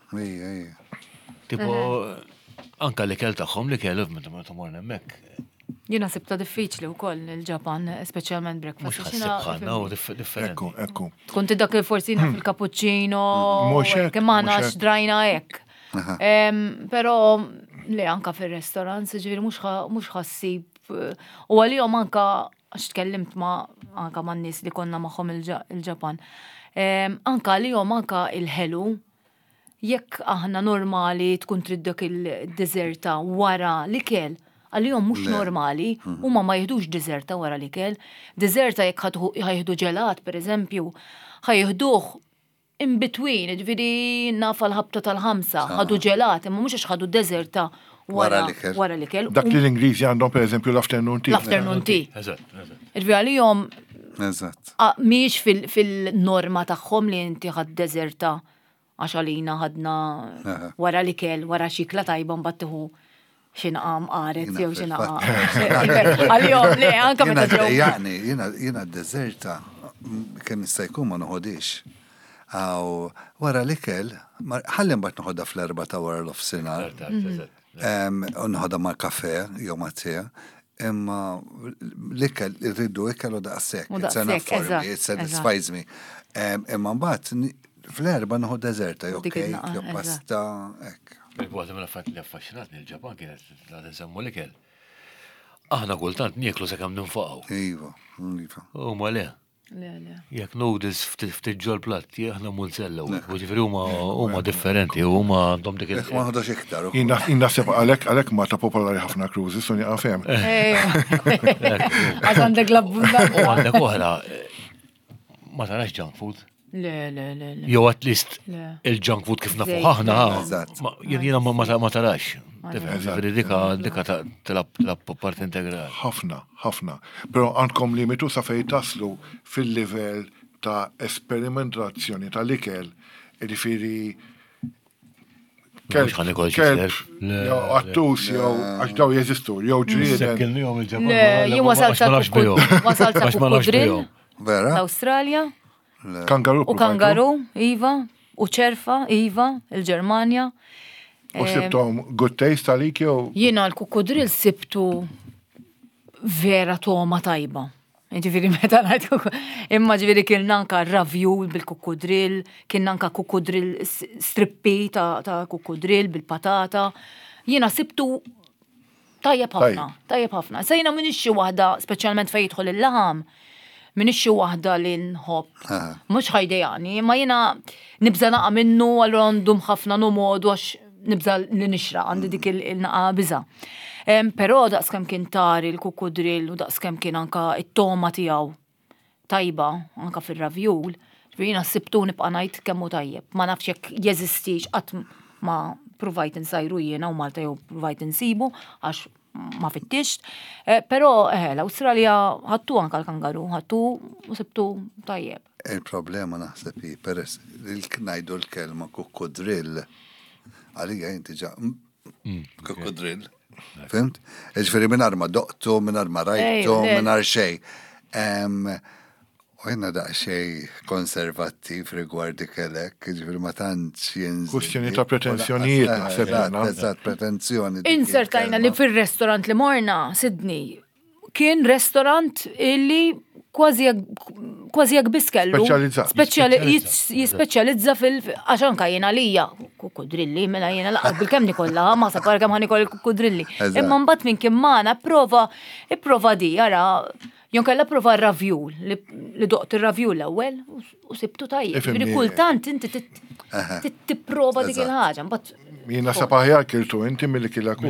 Ejja. Tipo anke li kell tagħhom li kellu meta morna hemmhekk. Jina sibta diffiċli wkoll il-Ġapan, speċjalment breakfast. Mhux ħassibħanna u differenti. Ekku. Tkun dak forsi fil-cappuccino. Mhux hekk, Kemm aħna mhux hekk. xdrajna hekk. Però le anka fir-restaurants, ġifieri mhux ħassib. U għalihom anka għax tkellimt anka man-nies li konna magħhom il-Ġapan. Anka għalihom anka il-ħelu. Jekk aħna normali tkun trid dak il-deżerta wara l-ikel, għalihom mhux normali, huma ma jihdux deżerta wara l-ikel. Deżerta jekk ħajħdu ġelat, pereżempju, ħajħduh in between, ġifieri nafa l-ħabta tal-5, ħadu ġelat, imma mhux għax ħadu deżerta wara l-ikel. Dak li l-Ingliżi għandhom pereżempju l-afternoon tea. L-afternoon tea. Eżatt. Ġifieri għalihom Eżatt. mhijiex fil-norma tagħhom li inti ħadd deżerta għax għalina ħadna wara l-ikel, wara xikla tajba mbagħad tieħu xinqam qaret jew xinqam. Għalihom le anke meta ġew. Jiena d-deżerta kemm jista' jkun ma noħodix. Aw wara l-ikel, ħalli mbagħad noħodha fl-4 ta' wara l-ofsinhar. U noħodha ma' kafè jew ma' tee. Imma l-ikel irridu ikel u daqshekk. It satisfies me. Imma mbagħad fl-4 noħod deżerta, jew kejk, jew pasta, hekk. Il-bħodem l-affat li affaxxinatni il-Ġapan kienet l-għadin l-ikel. Aħna kultant nieklu sakemm ninfaqgħu. Iva. Huma le. Jekk noodles ftit ġol platt, aħna mulzella u ġifieri huma differenti, huma għandhom dik il- Ma ħodux iktar. Innaħseb għalhekk ma ta' popolari ħafna cruises, u nieqa' fehem. Għax għandek l-abbunda. U għandek oħra, ma tarax junk food. Le. Jew at least il-junk food kif nafu aħna, jiena ma tarax. Ġifieri dika tilab part integrali. Ħafna. Però għandkom limitu sa fejn taslu fil-livell ta' esperimentazzjoni tal-ikel, ġifieri Mhux ħanikol xi jew attus, jew għax daw jeżistu, jew ġrieden. Le, jien wasalt sa' kukkudrill Vera? l-Awstralja. Kangaru. U kangaru, Iva, u ċerfa, Iva, il-Ġermanja. U sibtom good taste għalik jew? Jiena l-kukkudrill sibtu vera toma tajba. Ġifieri meta ngħid imma ġifieri kien anka ravjul bil-kukkudrill, kien anka kukkudrill strippi ta' kukkudrill bil-patata. Jiena sibtu tajjeb ħafna. Sejna minix xi waħda speċjalment fejn jidħol il-laħam. Minix xi waħda li nħobb. Mhux ħajdejani, ma jiena nibża naqa' minnu allura għandhom ħafna nomodu għax nibża li nixraq għandi dik il-naqa' biża'. Però daqskemm kien tari l-kukkudrill u daqskemm kien anka it-toma tiegħu tajba anka fir-ravjul, jiena sibtu nibqa' ngħid kemm hu tajjeb. Ma nafx jekk jeżistix qatt ma provajt insajru jiena u Malta jew provajt insibu għax ma fittix, però l-Awstralja ħattu anka l-kangaru, ħattu u sibtu tajjeb. Il-problema naħseb peress ngħidu l-kelma kukkudrill għalija inti ġa kukkudrill. Fimt? Ġifieri mingħajr ma doqtu, mingħajr ma rajtu, mingħajr xejn. U jenna daqxej konservattiv rigward ikelek, ġifiri ma tantx jinżel. Kustjoni ta' pretenzjonijiet naħseb jena. Eżatt, pretenzjoni. Insertajna li fil-restorant li morna, Sydney, kien restorant illi kważi jak biskellu. Jispeċjalizza għax anka jena lija kukkudrilli, mela jena laqad bil-kemm nikolla, ma sapar kemm ħanikol il-kukkudrilli. Imma mbagħad minn kien magħna ipprova di, jara, jon kella prova ravjul, li doqt il-ravjul l-ewwel u sibtu tajjeb. Ġifieri kultant inti tipprova dik il-ħaġa, mbagħad Jiena sapaħjar kiltu inti milli kilaku.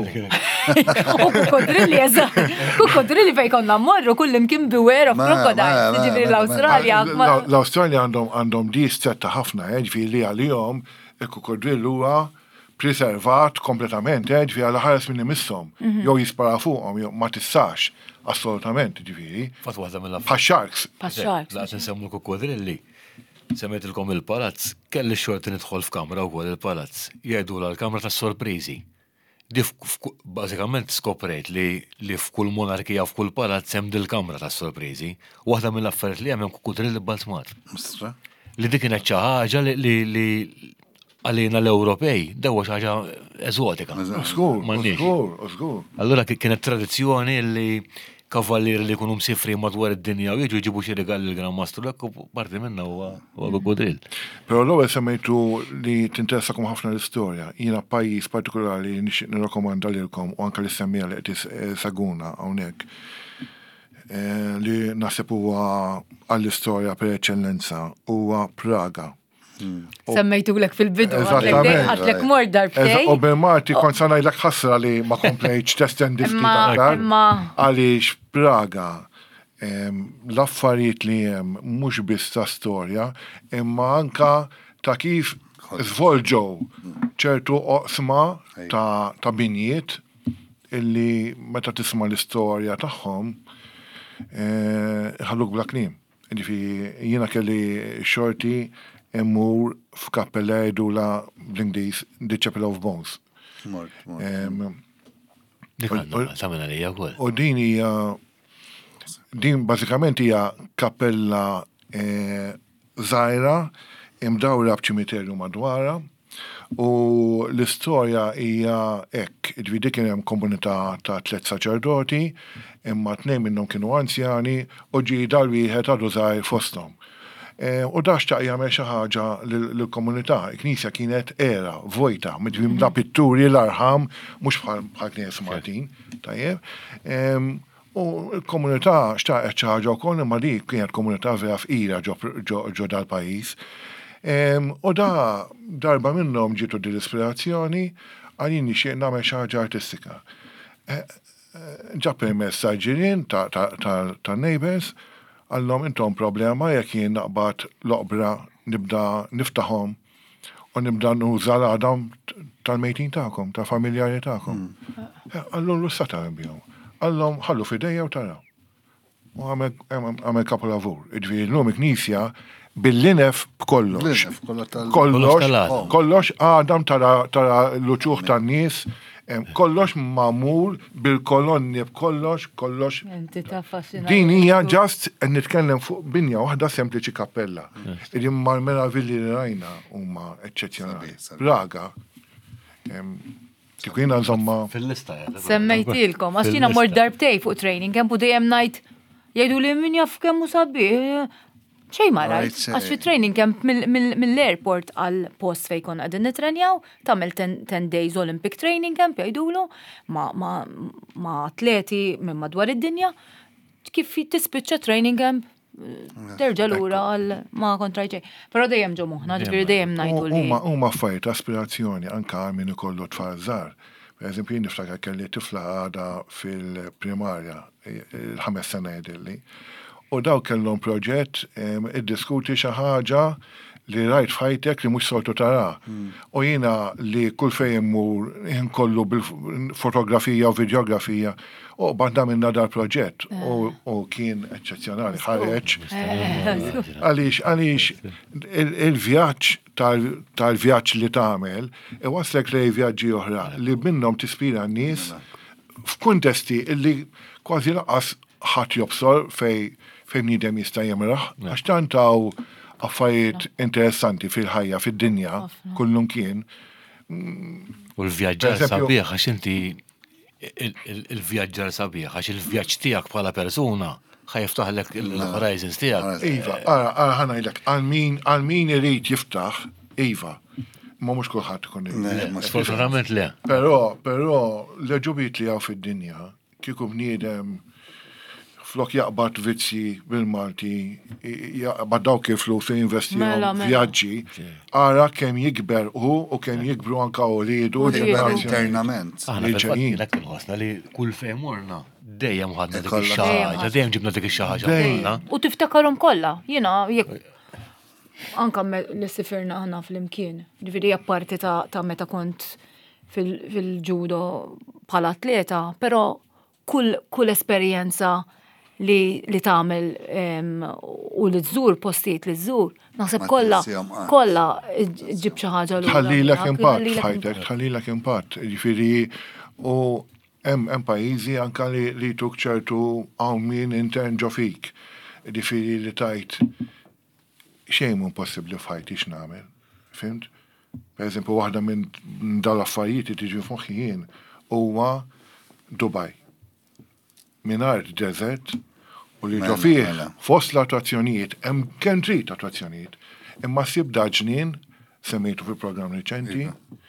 U kukkudrilli, eżatt. Kukkudrilli fejn konna mmorru kullim kien beware of crocodile. Ġifieri l-Awstralja. L-Awstralja għandhom di stretta ħafna, ġifieri għalihom il-kukkudrill huwa preservat kompletament, ġifieri għal ħares minn imisshom. Jew jispara fuqhom, jew ma tissax. Assolutament, ġifieri. Fat waħda mill-affarijiet. Pax-sharks. Laqt nsemmu l-kukkudrilli. Semmetilkom il-palazz, kelli xorti nidħol f'kamra wkoll il-palazz. Jgħidula l-kamra tas-sorpriżi. Bażikament skoprejt li f'kull monarkija f'kull palazz hemm dil-kamra tas-sorpriżi. Waħda mill-affarijiet li hemm kukkudrill b'Balzmat. Li dik kienet xi ħaġa li għalina l-Ewropej, dawa xaġa eżotika. Żgur. Allora kienet tradizzjoni li kavallieri li jkunu msifri madwar id-dinja u jiġu jġibu xi rigal il-Gran Mastru lekku parti minna huwa godrill. Però l-ewwel semmejtu li tinteressakom ħafna l-istorja. Jiena pajjiż partikolari li nixtieq nirrakkomanda lilkom u anke li semmija li qed saguna hawnhekk li naħseb huwa għall-istorja per eċċellenza huwa Praga. Semmejtulek fil-bidu, għatlek mor darbtej. U bil-Marti kont sanajlek ħasra li ma komplejċ testendi għaliex Praga l-affarijiet li jem mux biss ta' storja, imma anka ta' kif zvolġow ċertu oqsma ta' binjiet illi meta tisma l-istorja tagħhom ħalluk bla klim. Jiena kelli xorti immur f'kappella jgħidula bl-Ingliż The Chapel of Bones. Samena li jgħu. U din bażikament hija kappella żgħira imdawra b'ċimiterju madwara u l-istorja hija hekk. Dik kien hemm komunità ta' 3 saċerdoti, imma 2 minnhom kienu anzjani u ġie dal-wieħed għadu żgħir fosthom. U da xtaq jagħmel xi ħaġa lill-komunità. Il-Knisja kienet era vojta, midwimla pitturi l-arħam, mhux bħal Knies Martin, tajjeb. U l-komunità xtaqet xi ħaġa wkoll imma dik kienet komunità vera fqira ġo dal-pajjiż. U da darba minnhom ġietu dil-ispirazzjoni għalin nixtieq nagħmel xi ħaġa artistika. Ġab permess ġirien ta' neighbors għallom intom problema jekk jien naqbad l-oqbra nibda niftaħom u nibda nuża l-għadam tal-mejtin ta'kom, tal-familjari ta'kom. Għallum l-ustata għambijom. Għallom ħallu fidejja u tara. U għamel kapu lavur. Iġviri l-lum Knisja bil-linef b'kollox. Kollox għadam tara l-uċuħ tan-nies, kollox mamul bil-kolonni b'kollox. Din hija ġast nitkellem fuq binja waħda sempliċi kappella. Imma l-meravilli li rajna huma eċċezzjonali. Praga kikina nżomma fil-lista. Semmejtilkom, għax jiena mor darbtej fuq training camp u dejjem ngħid jgħidu li min jaf kemm hu sabiħ. Xej ma rajt, għax fi training camp mill-airport għal post fej kon għadin nitrenjaw, tamel 10 days Olympic training camp jgħidulu ma atleti minn madwar id-dinja, kif tispiċċa training camp, terġa lura għal ma kontrajġej. Pero dejjem ġo moħna, ġifiri dejjem najdu li. Huma affarijiet aspirazzjoni anka min ikollu tfal żgħar. Per eżempju, niftakar kelli tifla għada fil-primarja, il-5 sena jgħidilli. U daw kellhom proġett iddiskuti xi ħaġa li rajt fajtek li mhux soltu tara. U jiena li kull fejn immur inkollu bil-fotografija u videografija u badna minna dal-proġett u kien eċċezzjonali ħareġ. Għaliex il-vjaġġ tal-vjaġġ li tagħmel iwaslek lej vjaġġi oħra li minnhom tispira n-nies f'kuntesti li kważi laqas ħadd jobsor fejn nidem jista' jemraħ, għax tantaw affarijiet interessanti fil-ħajja, fid-dinja, kullum kien. U l-vjaġġar sabiħ, għax inti il-vjaġġar sabiħ, għax il-vjaġġ tiegħek bħala persuna ħajftaħlek il-horizons tiegħek. Iva, ara ħanajlek, għal min irid jiftaħ, iva, ma mhux kulħadd ikun. Sfortunatament le. Però l-ġubiet li għaw fid-dinja kieku bniedem flok jaqbad vizzi bil-Malti, jaqbad dawk il-flus li investijaw vjaġġi, ara kemm jikber u kemm jikbru anka u li jidu internament. Aħna li kull fejn morna, dejjem ħadna dik ix-xaħġa, dejjem ġibna dik ix-xaħġa. U tiftakarhom kollha, jiena jekk anka li sifirna aħna fl-imkien. Ġifieri apparti ta' meta kont fil-ġudo bħala atleta, però kull esperjenza li tagħmel u li tżur postijiet li tżur, naħseb kollha ġib xi ħaġa lura. Tħallilek impatt f'ħajtek, tħallilek impatt. Jiġifieri u hemm pajjiżi anke li tuk ċertu hawn min intern ġo fik. Jiġifieri li tajt xejn impossibbli f'ħajti x'nagħmel. Fimt? Per eżempju, waħda minn dal-affarijiet li tiġi f'moħħi jien huwa Dubai. Mingħajr desert u li ġo fih fost l-attrazzjonijiet, hemm kien trid attrazzjonijiet, imma ssib daġnien semmejtu fil-programm riċenti,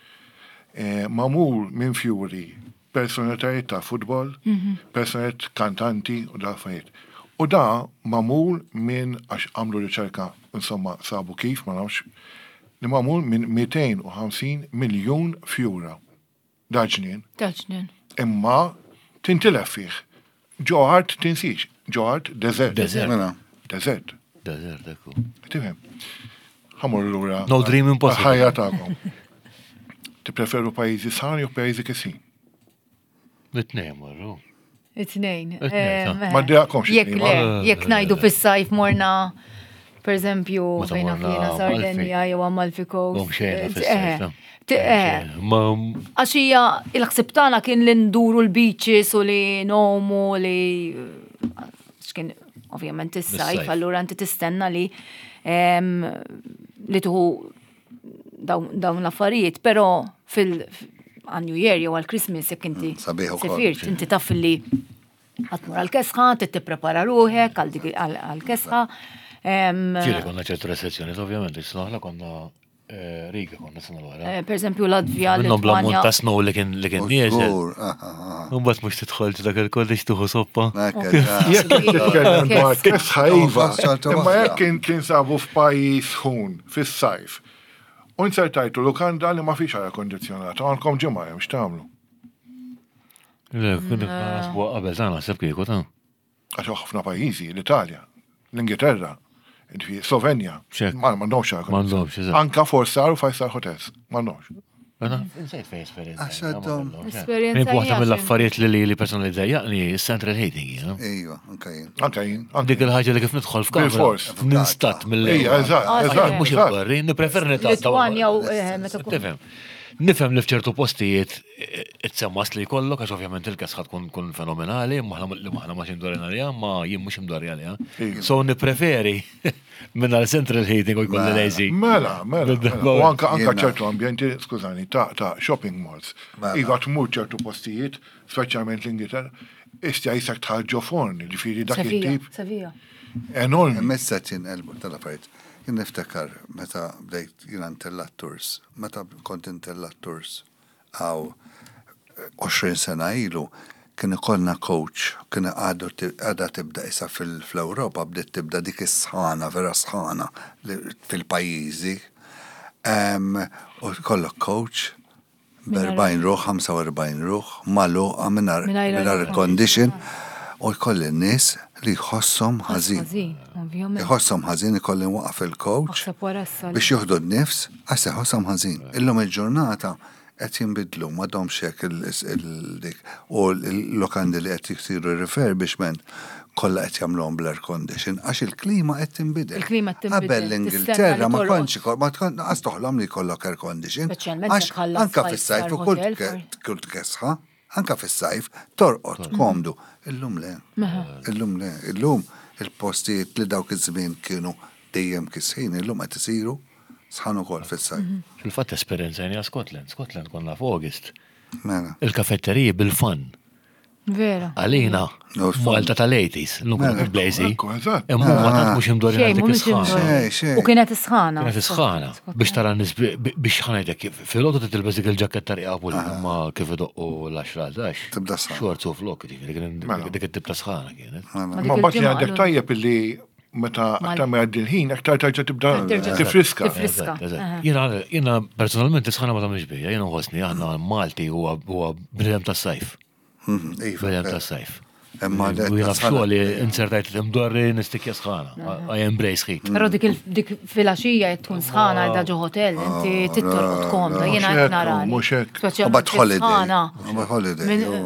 mamul minn fjuri, personalitajiet ta' futbol, personalitajiet kantanti u dal-affarijiet. U da mamul minn għax għamlu riċerka, insomma, sabu kif, ma nafx, li mamul minn 250 miljon fjura. Daġnien. Imma tintilef fih. Ġoħart tinsiex. Ġoħart desert. Desert, ekku. Tifhem. Ħamur l-ura. No dream impossible. Ħajja ta'kom. Tippreferu pajjiżi sħani u pajjiżi kisin? It-tnejn marru. It-tnejn. Ma d-daqkomx. Jekk ngħidu fis-sajf morna, per eżempju, fejn għafina Sardenja jew Amalfi Coast. Għaxija il-ħsib tagħna kien li nduru l-beaches u li nomu li x'kien ovvjament is-sajf, allura inti tistenna li tuħu dawn l-affarijiet, però fil-New Year jew għal-Christmas jekk inti sefirt, inti taf li għatmur għal-kesħa, tipprepara ruħek għal-kesħa. Ġiri konna ċertu restrizzjoni, ovvjament, s-naħla konna Riga konna s-sena l-għara. Per eżempju, Latvija, Minnom bla monta snow li kien nieġel. Unbat mux titħolġ dak il-kollix tuħu soppa. Imma jekk kien sabu f'pajjiż ħun, fis-sajf. Unsertajtu lukanda li ma fiex għara kondizjonata, għankom ġimma jem, x'tamlu? Le, kien nasbu qabel tagħna seb kieku ta'. Għax ħafna pajjiżi, l-Italja, l-Ingilterra, Slovenja, ma m'għandhomx għara kondizjonata. Anka Four-Star u Five-Star Hotels, m'għandhomx. Nsejt fej esperienza. Għaxaddom. Waħda mill-affarijiet li personalizzajaqni central heating, Ejwa, ankajin. Ankajin. Dik il-ħagġa li kif nidħol f'kamra. Ninstat mill-lejja. Eżatt. Mux il-barri, niprefer Litwanja u Nifhem li f'ċertu postijiet it-semmas li jkollok, għax ovvjament il-kesħat kun fenomenali, maħna ma ximdorina li ma jien mux imdorja li. So nipreferi minna l-central heating u jkolli lejzi. Mela. U anka ċertu ambjenti, skużani, ta' shopping malls. Iva tmur ċertu postijiet, speċjalment l-Ingilterra, istja jisak tħalġo forni, ġifiri dak il-tip. Enormi. Messaċin elbu tal-affarijiet. Jien niftakar meta bdejt jien Intellat-Tours, meta kont Intellat-Tours għaw 20 sena ilu, kien ikollna coach, kien għadha tibda issa fl-Ewropa, bdiet tibda dik is-sħana, vera sħana fil-pajjiżi. U kollok coach b'40 ruħ, 45 ruħ, magħluqa mingħajr il-condition, u jkolli n-nies li jħossom ħażin. Jħossom ħażin ikolli waqaf il-coach biex juħdu n-nifs għax jħossom ħażin. Illum il-ġurnata qed jinbidlu m'għadhomx hekk il-dik u l-lokandi li qed jsiru refurbishment kollha qed jagħmluhom bl-air condition għax il-klima qed tinbidel. Qabel l-Ingilterra ma tkunx toħlom li jkollok air condition għax anke fis-sajf u kull kesħa anka fis-sajf torqod komdu. Illum le. Illum il-postijiet li dawk iż-żmien kienu dejjem kisħin, illum qed isiru sħan ukoll fis-sajf. Fil-fatt esperjenza hija Scotland konna f'August. Il-kafetteriji bil-fan. Vera. Għalina, Malta tal-80s, l-nkun blazzi. Imma tant mux imdorina dik isħana. U kienet isħana. Kienet isħana. Biex tara biex ħanajdek, fil-lotu t-tilbez dik il-ġakket tarqa puli, imma kif idoqqu l-10-11. Tibda sħana. Xorz u flok, dik il-tibta sħana kienet. Ma bati għandek tajjeb illi meta aktar ma għaddi l-ħin, aktar tarġa tibda tifriska. Jena personalment isħana ma tamiex bija, jena uħosni, għanna Malti huwa bnidem tas sajf. Bnidem tas sajf. U jena fxuħli insertajt l-imdorri nistikja sħana, I embrace heat. Pero dik fil-axija tkun sħana għedha ġo hotel, inti tittorqot komda, jena għetna rani. Muxek. About holiday.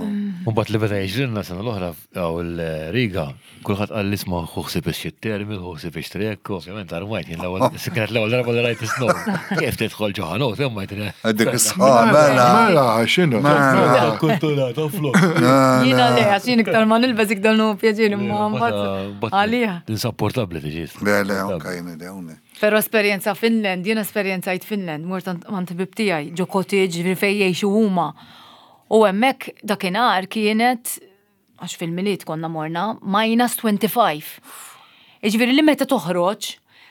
Mbagħad li beda jiġrilna sena l-oħra għaw il-Riga, kulħadd qal li isma' ħuħsib ix-xittermi, ħuħsib ix-trek, ovvjament armajt jien l-ewwel kienet l-ewwel darba li rajt is-snow. Kif tidħol ġo ħanut, imma jtri. Dik mela x'inhu? Kultura ta' flok. Jiena le, għax jien iktar ma nilbes iktar nu pjaġin imma mbagħad għalija. Insapportabbli tiġi. Le, anka jien dewni. Pero esperienza Finland, jien esperjenzajt Finland, mort għand bib tiegħi ġo cottage fejn jgħixu huma. U hemmhekk dakinhar kienet għax fil-miliet konna morna -25. Jiġifieri li meta toħroġ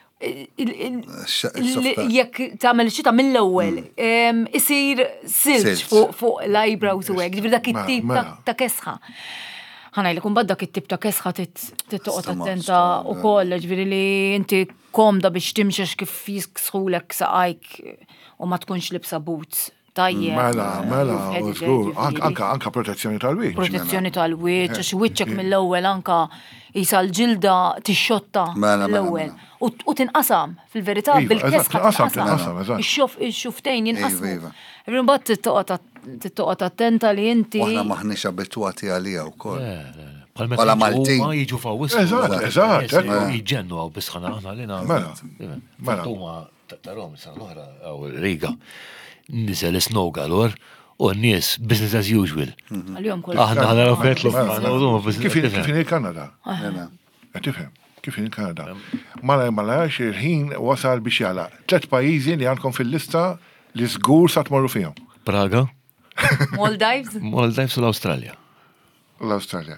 jekk tagħmel xita mill-ewwel isir silġ fuq l-eyebrows u hekk, ġifieri dak it-tip ta' kesħa. Ħanajlek imbagħad dak it-tip ta' kesħa tittoqgħod attenta wkoll, ġifieri li inti komda biex timxex kif jiksħulek saqajk u ma tkunx libsa boots. Tajjeb. Mela, żgur, anka protezzjoni tal-wiċċ. Protezzjoni tal-wiċċ, għax wiċċek mill-ewwel anka jisa l-ġilda tixxotta l-ewwel. U tinqasam, fil-verità, bil-kesħa tinqasam. Ix-xuftejn jinqasmu. Imbagħad tittoqgħod attenta li inti. Aħna maħniex abitwati għalija wkoll. Bħala Maltin. Ma jiġu fawissu. Eżatt. Jiġġennu għaw bisħana aħna li nagħmlu. Mela. Tarom, sa l-oħra għaw Riga. Nisel snow galore u n-nies business as usual. Aħna għana fetlu. Kif il-Kanada? Tifhem, kif il-Kanada? Mala il-ħin wasal biex jala. 3 pajjiżi li għandkom fil-lista li żgur sa tmorru fihom. Praga. Maldives? Maldives u l-Awstralja. L-Awstralja.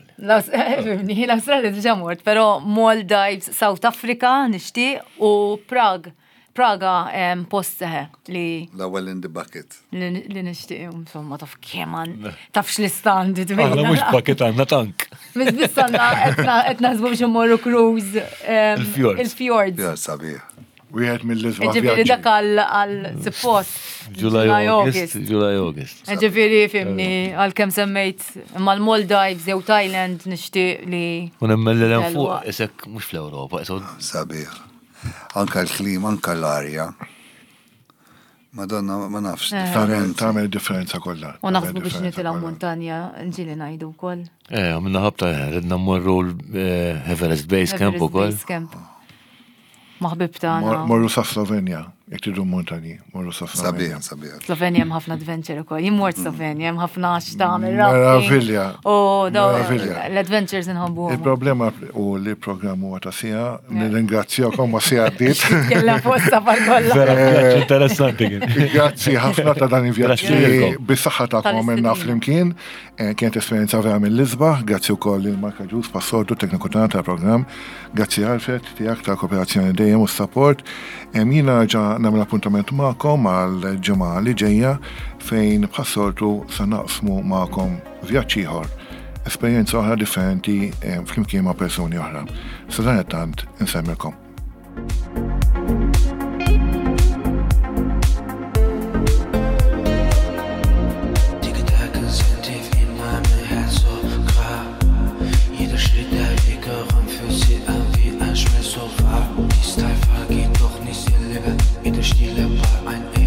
L-Awstralja diġà mort, però Maldives, South Africa nixtieq u Praga post seħe li. L-ewwel in the bucket. Li nixtieq insomma taf kemm tafx l-istandi tbejn. Aħna mhux bucket għandna tank. Biss għandna qed naħsbu biex immorru cruise il-fjords. Ja sabiħ. Wieħed mill-iżma. Ġifieri dak għall-suppost. July August. Ġifieri fimni għalkemm semmejt mal-Maldives jew Thailand nixtieq li. U nemmel l fuq isek mhux fl-Ewropa. Sabiħ. Anka l-klim, anka l-arja. Madonna, ma nafx. Tagħmel differenza kollha. U naħsbu biex nitilgħu montanja nġili ngħidu wkoll. Għamilna ħabta ridna mmorru l-Everest Base Camp ukoll. Maħbib tagħna. Morru sa Slovenja, jekk tridu montani, morru sa Slovenja. Sabiħ. Slovenja hemm ħafna adventure ukoll. Jien mort Slovenja hemm ħafna x'tagħmel Meravilja. L-adventures inħobbu. Il-problema u li programm huwa ta' sija, nirringrazzjakom ma sija għaddiet. Kellha posta par kollha. Vera interessanti kien. Grazzi ħafna ta' dan il-vjaġġ bis-saħħa tagħkom għamilna flimkien. Kienet esperjenza vera mill-Lisbaħ, grazzi wkoll il-Marka Ġus passordu tekniku tagħna tal-programm. Grazzi Alfred tiegħek tal-kooperazzjoni dejjem u s-support. Jiena ġa nagħmel appuntament magħkom għal-ġimgħa li ġejja fejn bħassoltu se naqsmu magħkom vjaġġ ieħor, esperjenza oħra differenti flimkien ma' persuni oħra. Sa dan tant insemmilkom. Style vergeht doch nicht ihr Leben. Jeder Stille war ein